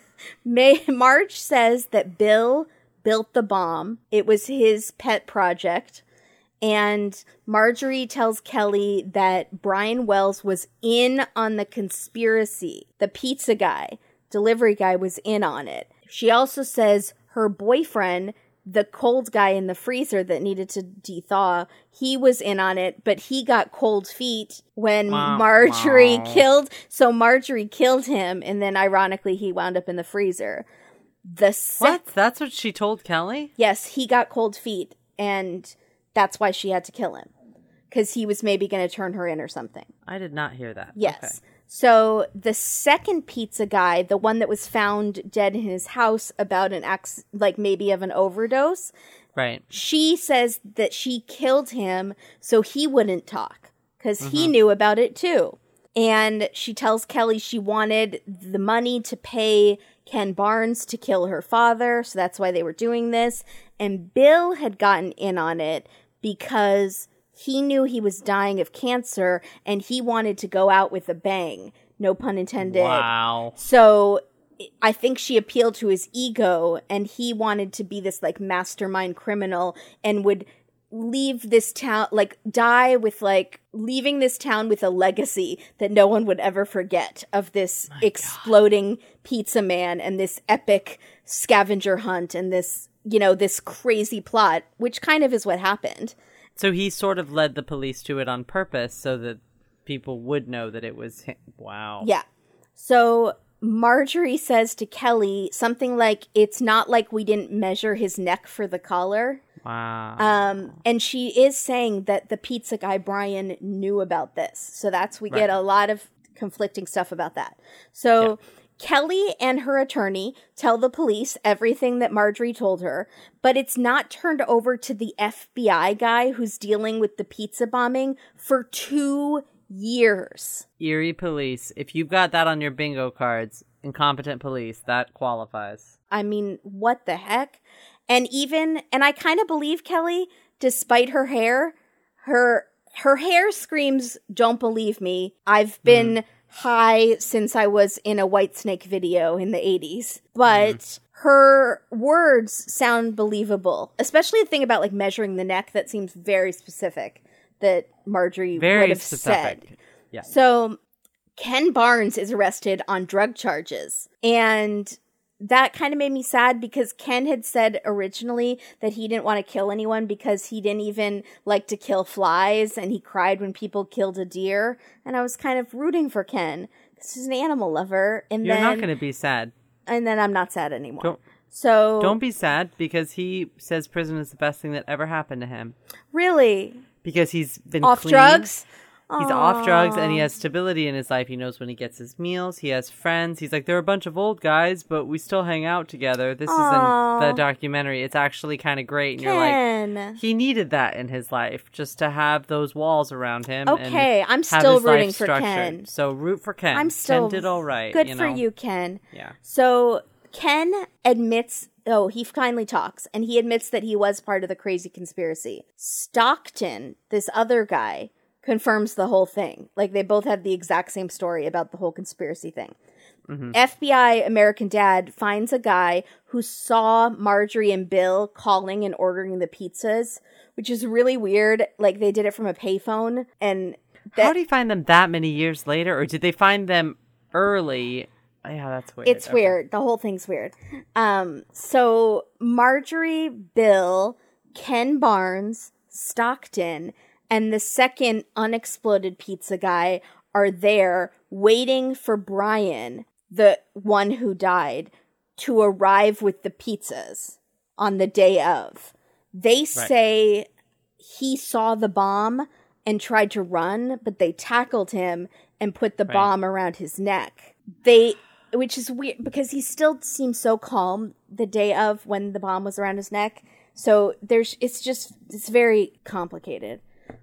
S1: May Marge says that Bill built the bomb. It was his pet project. And Marjorie tells Kelly that Brian Wells was in on the conspiracy. The pizza guy, delivery guy, was in on it. She also says her boyfriend, the cold guy in the freezer that needed to de-thaw, he was in on it, but he got cold feet when wow. Marjorie wow. killed. So Marjorie killed him, and then ironically he wound up in the freezer. The se-
S2: What? That's what she told Kelly?
S1: Yes, he got cold feet, and that's why she had to kill him. Because he was maybe going to turn her in or something.
S2: I did not hear that.
S1: Yes.
S2: Okay.
S1: So the second pizza guy, the one that was found dead in his house about an ex, like maybe of an overdose.
S2: Right.
S1: She says that she killed him so he wouldn't talk. Because mm-hmm. he knew about it too. And she tells Kelly she wanted the money to pay Ken Barnes to kill her father. So that's why they were doing this. And Bill had gotten in on it because he knew he was dying of cancer and he wanted to go out with a bang. No pun intended.
S2: Wow.
S1: So I think she appealed to his ego, and he wanted to be this like mastermind criminal and would leave this town, like die with like leaving this town with a legacy that no one would ever forget of this My exploding God. pizza man and this epic scavenger hunt and this, you know, this crazy plot, which kind of is what happened.
S2: So he sort of led the police to it on purpose so that people would know that it was him. Wow.
S1: Yeah. So Marjorie says to Kelly something like, it's not like we didn't measure his neck for the collar.
S2: Wow.
S1: Um, and she is saying that the pizza guy, Brian, knew about this. So that's, we
S2: right.
S1: get a lot of conflicting stuff about that. So yeah. Kelly and her attorney tell the police everything that Marjorie told her, but it's not turned over to the F B I guy who's dealing with the pizza bombing for two years.
S2: Erie police. If you've got that on your bingo cards, incompetent police, that qualifies.
S1: I mean, what the heck? And even, and I kind of believe Kelly, despite her hair, her her hair screams, don't believe me. I've been mm. high since I was in a Whitesnake video in the eighties. But mm. her words sound believable. Especially the thing about like measuring the neck, that seems very specific that Marjorie
S2: very
S1: would have
S2: specific.
S1: said.
S2: Yeah.
S1: So Ken Barnes is arrested on drug charges. And that kind of made me sad because Ken had said originally that he didn't want to kill anyone because he didn't even like to kill flies, and he cried when people killed a deer. And I was kind of rooting for Ken because he's an animal lover. And
S2: You're
S1: then,
S2: not going to be sad.
S1: And then I'm not sad anymore.
S2: Don't,
S1: so
S2: don't be sad because he says prison is the best thing that ever happened to him.
S1: Really?
S2: Because he's been
S1: off
S2: clean.
S1: drugs?
S2: He's
S1: Aww.
S2: off drugs and he has stability in his life. He knows when he gets his meals. He has friends. He's like, they're a bunch of old guys, but we still hang out together. This
S1: Aww.
S2: isn't the documentary. It's actually kind of great. And
S1: Ken.
S2: you're like, he needed that in his life just to have those walls around him.
S1: Okay,
S2: and
S1: I'm
S2: have
S1: still
S2: his life
S1: rooting for
S2: structured.
S1: Ken.
S2: So root for Ken.
S1: I'm still
S2: Ken did all right.
S1: Good
S2: you
S1: for
S2: know?
S1: you, Ken.
S2: Yeah.
S1: So Ken admits, oh, he finally talks, and he admits that he was part of the crazy conspiracy. Stockton, this other guy, confirms the whole thing. Like, they both have the exact same story about the whole conspiracy thing. Mm-hmm. F B I American Dad finds a guy who saw Marjorie and Bill calling and ordering the pizzas, which is really weird. Like, they did it from a payphone. And that-
S2: how do you find them that many years later? Or did they find them early? Yeah, that's weird.
S1: It's
S2: okay.
S1: weird. The whole thing's weird. Um, so Marjorie, Bill, Ken Barnes, Stockton, and the second unexploded pizza guy are there waiting for Brian, the one who died, to arrive with the pizzas on the day of. They
S2: right.
S1: say he saw the bomb and tried to run, but they tackled him and put the
S2: right.
S1: bomb around his neck. They, which is weird because he still seems so calm the day of when the bomb was around his neck. So there's, it's just, it's very complicated.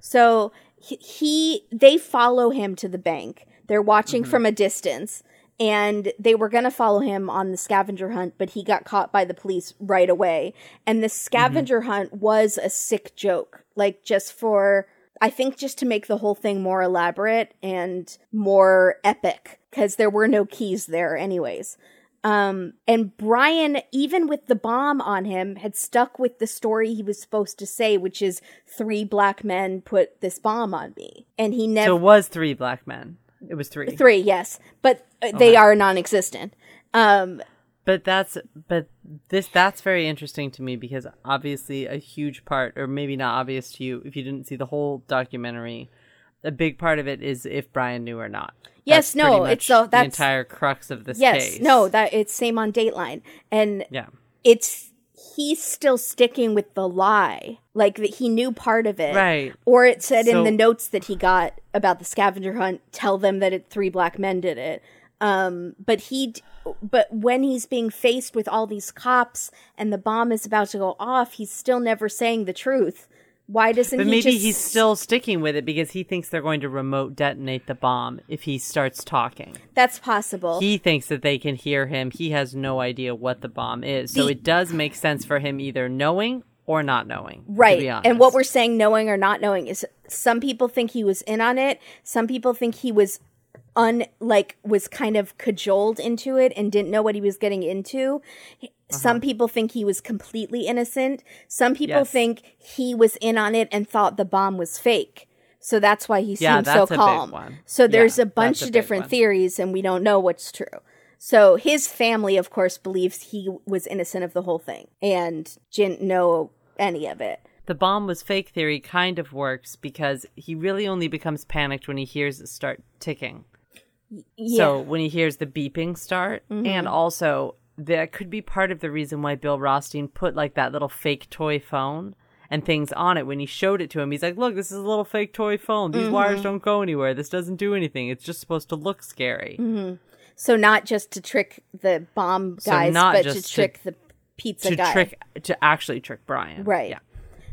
S1: So he, he they follow him to the bank. They're watching mm-hmm. from a distance, and they were going to follow him on the scavenger hunt, but he got caught by the police right away. And the scavenger mm-hmm. hunt was a sick joke, like just for, I think just to make the whole thing more elaborate and more epic, because there were no keys there anyways. Um, and Brian, even with the bomb on him, had stuck with the story he was supposed to say, which is three black men put this bomb on me. And he never...
S2: So it was three black men. It was three.
S1: Three, yes. But uh, they okay. are non-existent. Um,
S2: but that's, but this, that's very interesting to me because obviously a huge part, or maybe not obvious to you if you didn't see the whole documentary, a big part of it is if Brian knew or not.
S1: Yes,
S2: that's
S1: no, it's so that's
S2: the entire crux of this
S1: yes,
S2: case.
S1: Yes, no, that it's same on Dateline, and
S2: yeah,
S1: it's he's still sticking with the lie, like that he knew part of it,
S2: right?
S1: Or it said
S2: so,
S1: in the notes that he got about the scavenger hunt, tell them that it, three black men did it. Um, but he, but when he's being faced with all these cops and the bomb is about to go off, he's still never saying the truth. Why doesn't
S2: but
S1: he
S2: maybe
S1: just...
S2: he's still sticking with it because he thinks they're going to remote detonate the bomb if he starts talking.
S1: That's possible.
S2: He thinks that they can hear him. He has no idea what the bomb is. So
S1: the...
S2: it does make sense for him either knowing or not knowing.
S1: Right.
S2: To be honest.
S1: And what we're saying knowing or not knowing is some people think he was in on it. Some people think he was un like was kind of cajoled into it and didn't know what he was getting into. Some uh-huh. people think he was completely innocent. Some people
S2: yes.
S1: think he was in on it and thought the bomb was fake. So that's why he
S2: yeah,
S1: seemed so calm.
S2: One.
S1: So there's
S2: yeah,
S1: a bunch
S2: a
S1: of different
S2: one.
S1: theories and we don't know what's true. So his family, of course, believes he was innocent of the whole thing and didn't know any of it.
S2: The bomb was fake theory kind of works because he really only becomes panicked when he hears it start ticking. Yeah. So when he hears the beeping start, mm-hmm. and also that could be part of the reason why Bill Rothstein put like that little fake toy phone and things on it. When he showed it to him, he's like, look, this is a little fake toy phone. These mm-hmm. wires don't go anywhere. This doesn't do anything. It's just supposed to look scary.
S1: Mm-hmm. So not just to trick the bomb guys, so but to trick to, the pizza
S2: to
S1: guy.
S2: Trick, to actually trick Brian.
S1: Right.
S2: Yeah.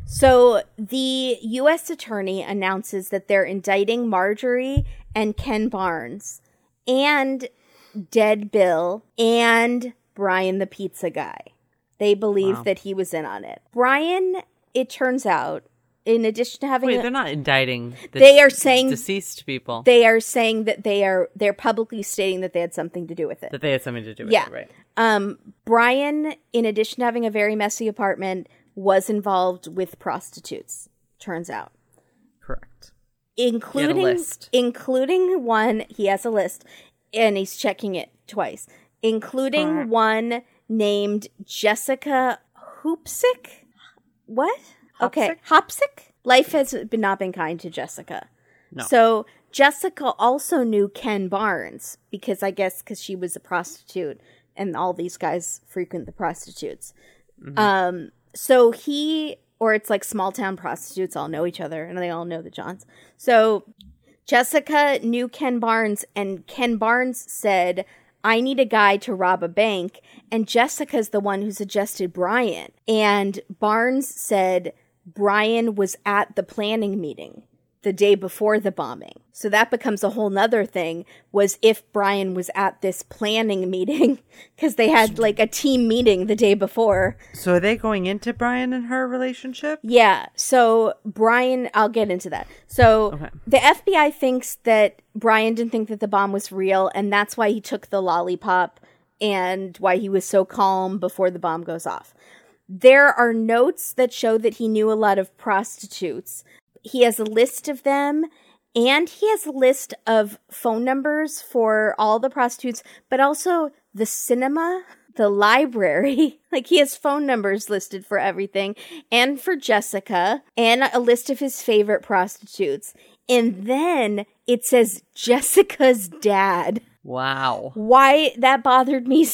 S1: So the U S attorney announces that they're indicting Marjorie and Ken Barnes and Dead Bill and Brian the pizza guy. They believe wow. that he was in on it. Brian, it turns out, in addition to having...
S2: Wait,
S1: a,
S2: they're not indicting the
S1: they are saying
S2: deceased people.
S1: They are saying that they are... They're publicly stating that they had something to do with it.
S2: That they had something to do with
S1: yeah.
S2: it, right.
S1: Um, Brian, in addition to having a very messy apartment, was involved with prostitutes, turns out.
S2: Correct.
S1: Including,
S2: list.
S1: including one... He has a list, and he's checking it twice. Including uh-huh. one named Jessica Hoopsick. What? Okay,
S2: Hopsick?
S1: Hopsick? Life has been not been kind to Jessica.
S2: No.
S1: So Jessica also knew Ken Barnes because I guess because she was a prostitute and all these guys frequent the prostitutes. Mm-hmm. Um, so he, or it's like small town prostitutes all know each other and they all know the Johns. So Jessica knew Ken Barnes and Ken Barnes said, I need a guy to rob a bank. And Jessica's the one who suggested Brian. And Barnes said Brian was at the planning meeting the day before the bombing. So that becomes a whole nother thing, was if Brian was at this planning meeting, because they had like a team meeting the day before.
S2: So are they going into Brian and her relationship?
S1: Yeah. So Brian, I'll get into that. So
S2: Okay.
S1: The F B I thinks that Brian didn't think that the bomb was real, and that's why he took the lollipop and why he was so calm before the bomb goes off. There are notes that show that he knew a lot of prostitutes. He has a list of them, and he has a list of phone numbers for all the prostitutes, but also the cinema, the library. Like, he has phone numbers listed for everything, and for Jessica, and a list of his favorite prostitutes. And then it says Jessica's dad.
S2: Wow.
S1: Why that bothered me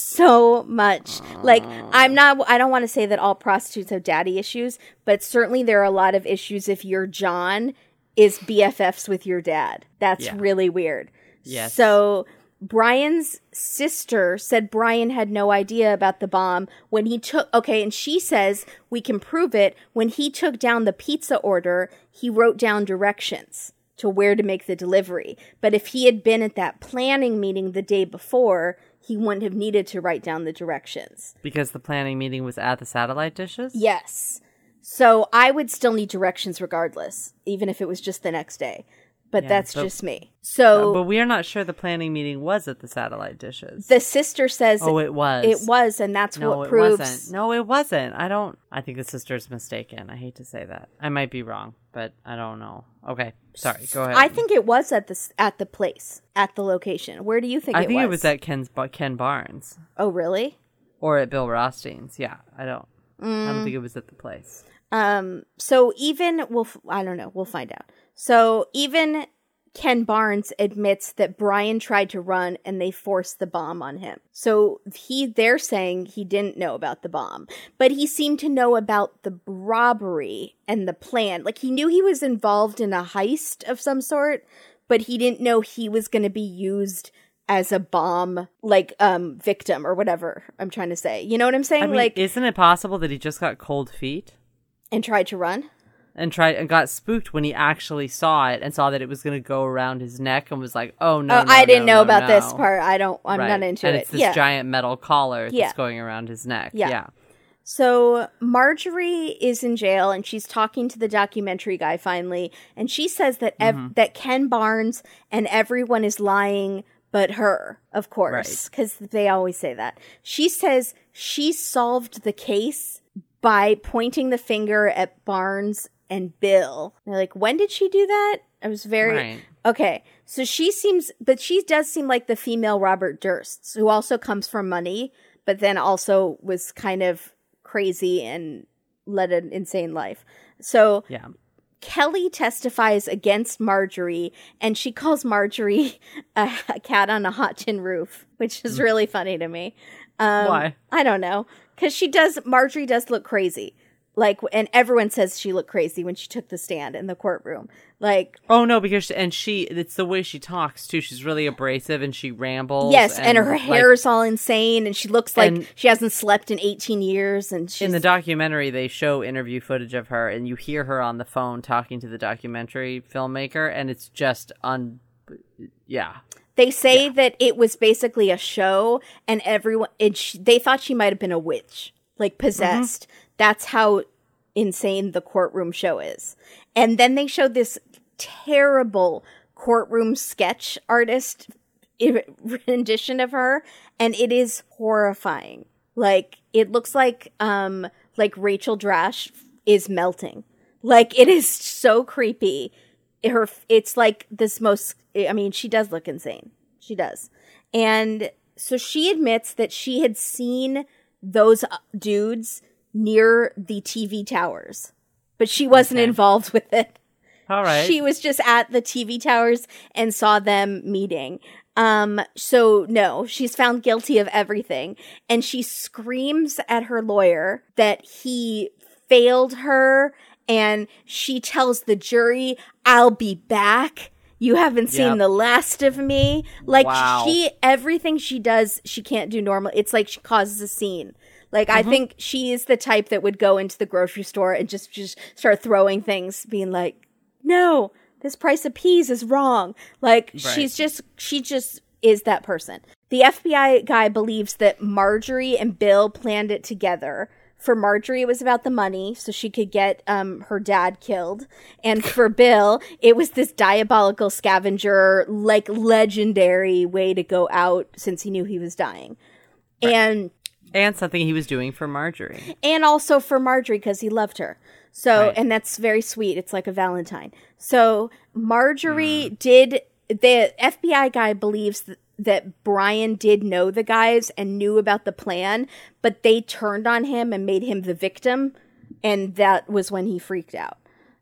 S1: so much. Like, I'm not, I don't want to say that all prostitutes have daddy issues, but certainly there are a lot of issues if your John is B F Fs with your dad. That's
S2: Yeah.
S1: really weird.
S2: Yes.
S1: So Brian's sister said Brian had no idea about the bomb when he took, okay, and she says we can prove it. When he took down the pizza order, he wrote down directions to where to make the delivery. But if he had been at that planning meeting the day before, he wouldn't have needed to write down the directions.
S2: Because the planning meeting was at the satellite dishes?
S1: Yes. So I would still need directions regardless, even if it was just the next day. But
S2: Yeah,
S1: that's
S2: but-
S1: just me. So
S2: Uh, but we are not sure the planning meeting was at the satellite dishes.
S1: the sister says
S2: oh, it was.
S1: it was, and that's
S2: No,
S1: what
S2: it
S1: proves.
S2: wasn't. No, it wasn't. I don't. I think the sister's mistaken. I hate to say that. I might be wrong, but I don't know. Okay, sorry. Go ahead.
S1: I think it was at the s- at the place, at the location. Where do you think
S2: I
S1: it
S2: think
S1: was?
S2: it was at Ken's Ken Barnes
S1: Oh, really?
S2: or at Bill Rothstein's. Yeah, I don't. I
S1: Mm.
S2: don't think it was at the place.
S1: Um. So even we'll. f- I don't know. We'll find out. So even Ken Barnes admits that Brian tried to run and they forced the bomb on him. So he, they're saying he didn't know about the bomb, but he seemed to know about the robbery and the plan. Like, he knew he was involved in a heist of some sort, but he didn't know he was going to be used as a bomb, like, um, victim or whatever I'm trying to say. You know what I'm saying?
S2: I mean,
S1: like,
S2: isn't it possible that he just got cold feet
S1: and tried to run?
S2: and tried and got spooked when he actually saw it and saw that it was going to go around his neck and was like, "Oh no,
S1: Oh,
S2: no
S1: I didn't
S2: no,
S1: know
S2: no,
S1: about
S2: no."
S1: this part. I don't, I'm
S2: Right.
S1: not into
S2: and
S1: it.
S2: it's this
S1: yeah.
S2: giant metal collar
S1: Yeah.
S2: that's going around his neck.
S1: Yeah.
S2: Yeah.
S1: So Marjorie is in jail and she's talking to the documentary guy finally, and she says that ev-
S2: Mm-hmm.
S1: that Ken Barnes and everyone is lying but her, of course, because they always say that. She says she solved the case by pointing the finger at Barnes and Bill. They're like, when did she do that? I was very...
S2: Right.
S1: Okay, so she seems... But she does seem like the female Robert Durst, who also comes from money, but then also was kind of crazy and led an insane life. So
S2: Yeah.
S1: Kelly testifies against Marjorie, and she calls Marjorie a, a cat on a hot tin roof, which is really funny to me. Um,
S2: Why?
S1: I don't know. Because she does... Marjorie does look crazy. Like, and everyone says she looked crazy when she took the stand in the courtroom. Like,
S2: Oh no, because she, and she it's the way she talks too. She's really abrasive and she rambles.
S1: yes, and, her
S2: like,
S1: hair is all insane, and she looks like
S2: And-
S1: she hasn't slept in eighteen years, and she's...
S2: in the documentary, they show interview footage of her, and you hear her on the phone talking to the documentary filmmaker, and it's just un. Yeah,
S1: They say that it was basically a show, and everyone... It, sh- they thought she might have been a witch, like possessed.
S2: Mm-hmm.
S1: That's how insane the courtroom show is. And then they showed this terrible courtroom sketch artist i- rendition of her, and it is horrifying. Like, it looks like um like Rachel Drash is melting. Like, it is so creepy. Her it's like this most... I mean, she does look insane. She does. And so she admits that she had seen those dudes near the T V towers, but she wasn't
S2: Okay.
S1: involved with it.
S2: All right.
S1: She was just at the T V towers and saw them meeting. Um, so no, she's found guilty of everything. And she screams at her lawyer that he failed her. And she tells the jury, I'll be back. You haven't seen
S2: Yep.
S1: the last of me. Like
S2: Wow.
S1: she, everything she does, she can't do normal. It's like she causes a scene. Like, I think she is the type that would go into the grocery store and just, just start throwing things, being like, no, this price of peas is wrong. Like,
S2: Right.
S1: she's just, she just is that person. The F B I guy believes that Marjorie and Bill planned it together. For Marjorie, it was about the money, so she could get um, her dad killed. And for Bill, it was this diabolical scavenger, like, legendary way to go out since he knew he was dying. Right. And...
S2: And something he was doing for Marjorie.
S1: And also for Marjorie, because he loved her. So,
S2: Right.
S1: and that's very sweet. It's like a Valentine. So, Marjorie mm. did, the F B I guy believes th- that Brian did know the guys and knew about the plan, but they turned on him and made him the victim. And that was when he freaked out.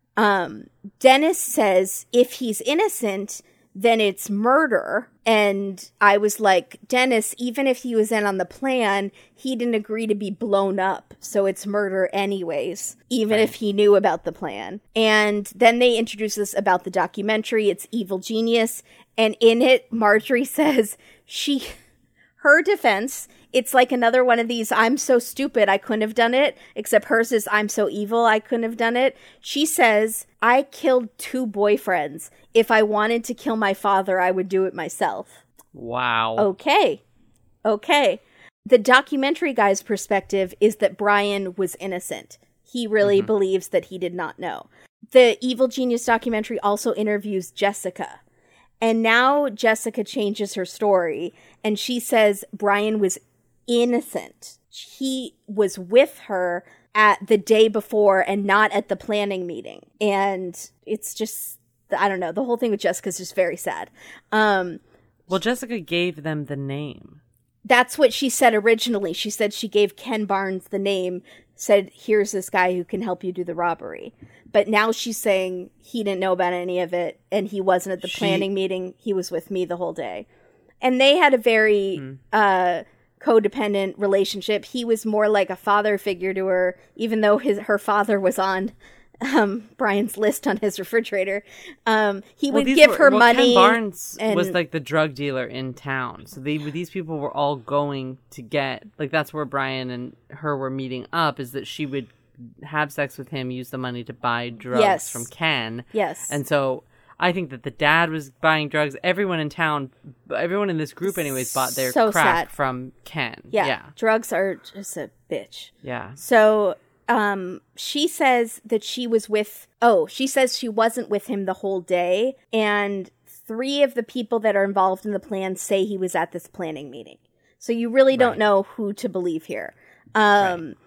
S1: Um, Dennis says if he's innocent, then it's murder. And I was like, Dennis, even if he was in on the plan, he didn't agree to be blown up. So it's murder anyways, even
S2: Right.
S1: if he knew about the plan. And then they introduce us about the documentary. It's Evil Genius. And in it, Marjorie says she, her defense, it's like another one of these, I'm so stupid, I couldn't have done it. Except hers is, I'm so evil, I couldn't have done it. She says, I killed two boyfriends. If I wanted to kill my father, I would do it myself.
S2: Wow.
S1: Okay. Okay. The documentary guy's perspective is that Brian was innocent. He really mm-hmm. believes that he did not know. The Evil Genius documentary also interviews Jessica. And now Jessica changes her story, and she says Brian was innocent. He was with her at the day before and not at the planning meeting. And it's just, I don't know, the whole thing with Jessica is just very sad. Um,
S2: well, Jessica gave them the name.
S1: That's what she said originally. She said she gave Ken Barnes the name, said, here's this guy who can help you do the robbery. But now she's saying he didn't know about any of it, and he wasn't at the she... planning meeting. He was with me the whole day. And they had a very hmm. uh, codependent relationship. He was more like a father figure to her, even though his her father was on um, Brian's list on his refrigerator. Um, he
S2: well,
S1: would give
S2: were,
S1: her
S2: well,
S1: money.
S2: Ken Barnes
S1: and...
S2: was like the drug dealer in town. So they, these people were all going to get, like that's where Brian and her were meeting up, is that she would have sex with him, use the money to buy drugs
S1: yes.
S2: from Ken.
S1: Yes.
S2: And so I think that the dad was buying drugs. Everyone in town, everyone in this group anyways, bought their
S1: so
S2: crack
S1: sad.
S2: from Ken.
S1: Yeah.
S2: yeah.
S1: Drugs are just a bitch.
S2: Yeah.
S1: So um, she says that she was with, oh, she says she wasn't with him the whole day. And three of the people that are involved in the plan say he was at this planning meeting. So you really don't
S2: right.
S1: know who to believe here. Um, right.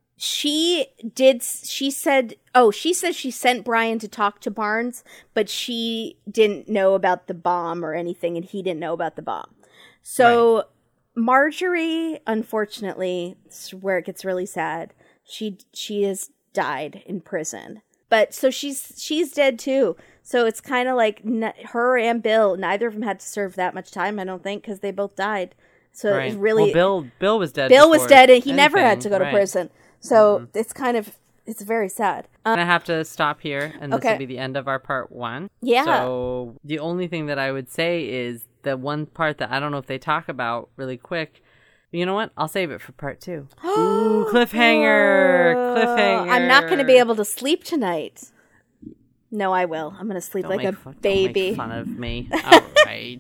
S1: She did, she said, oh, she says she sent Brian to talk to Barnes, but she didn't know about the bomb or anything, and he didn't know about the bomb. So right. Marjorie, unfortunately, this is where it gets really sad. She she has died in prison. But so she's she's dead too. So it's kind of like n- her and Bill, neither of them had to serve that much time, I don't think, because they both died. So
S2: right.
S1: it was really...
S2: Well, Bill, Bill was dead
S1: Bill was dead, and he
S2: anything.
S1: never had to go to
S2: right.
S1: prison. So
S2: mm-hmm.
S1: it's kind of, it's very sad.
S2: Um, I have to stop here, and this
S1: okay.
S2: will be the end of our part one.
S1: Yeah.
S2: So the only thing that I would say is the one part that I don't know if they talk about really quick. You know what? I'll save it for part two. Ooh, cliffhanger! Cliffhanger!
S1: I'm not going to be able to sleep tonight. No, I will. I'm going to sleep
S2: don't
S1: like a
S2: fun,
S1: baby.
S2: Don't make fun of me. All right.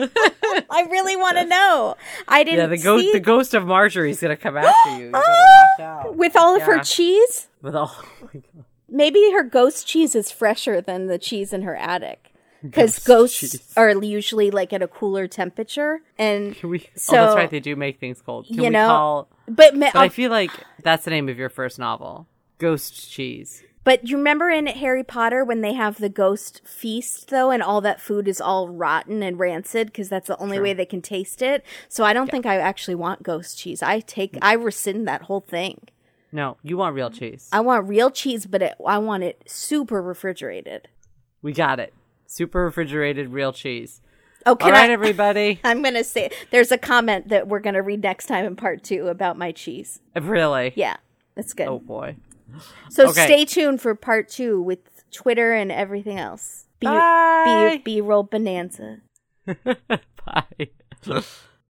S1: I really want to know. I didn't
S2: Yeah, the ghost,
S1: see...
S2: the ghost of Marjorie's going to come after you. You better watch out.
S1: With all of
S2: yeah.
S1: her cheese?
S2: With all... Oh my God.
S1: Maybe her ghost cheese is fresher than the cheese in her attic. Because ghosts cheese. Are usually like at a cooler temperature. And
S2: Can we...
S1: so,
S2: oh, that's right. They do make things cold. Can
S1: you
S2: we
S1: know,
S2: call...
S1: But, ma-
S2: but I feel like that's the name of your first novel. Ghost Cheese.
S1: But you remember in Harry Potter when they have the ghost feast, though, and all that food is all rotten and rancid because that's the only
S2: True.
S1: way they can taste it? So I don't
S2: Yeah.
S1: think I actually want ghost cheese. I take, I rescind that whole thing.
S2: No, you want real cheese.
S1: I want real cheese, but it, I want it super refrigerated.
S2: We got it. Super refrigerated real cheese.
S1: Oh, can
S2: All right,
S1: I,
S2: everybody.
S1: I'm going to say, there's a comment that we're going to read next time in part two about my cheese.
S2: Really?
S1: Yeah, that's good.
S2: Oh, boy.
S1: So
S2: Okay.
S1: stay tuned for part two with Twitter and everything else. B-
S2: Bye.
S1: B- B-roll bonanza.
S2: Bye.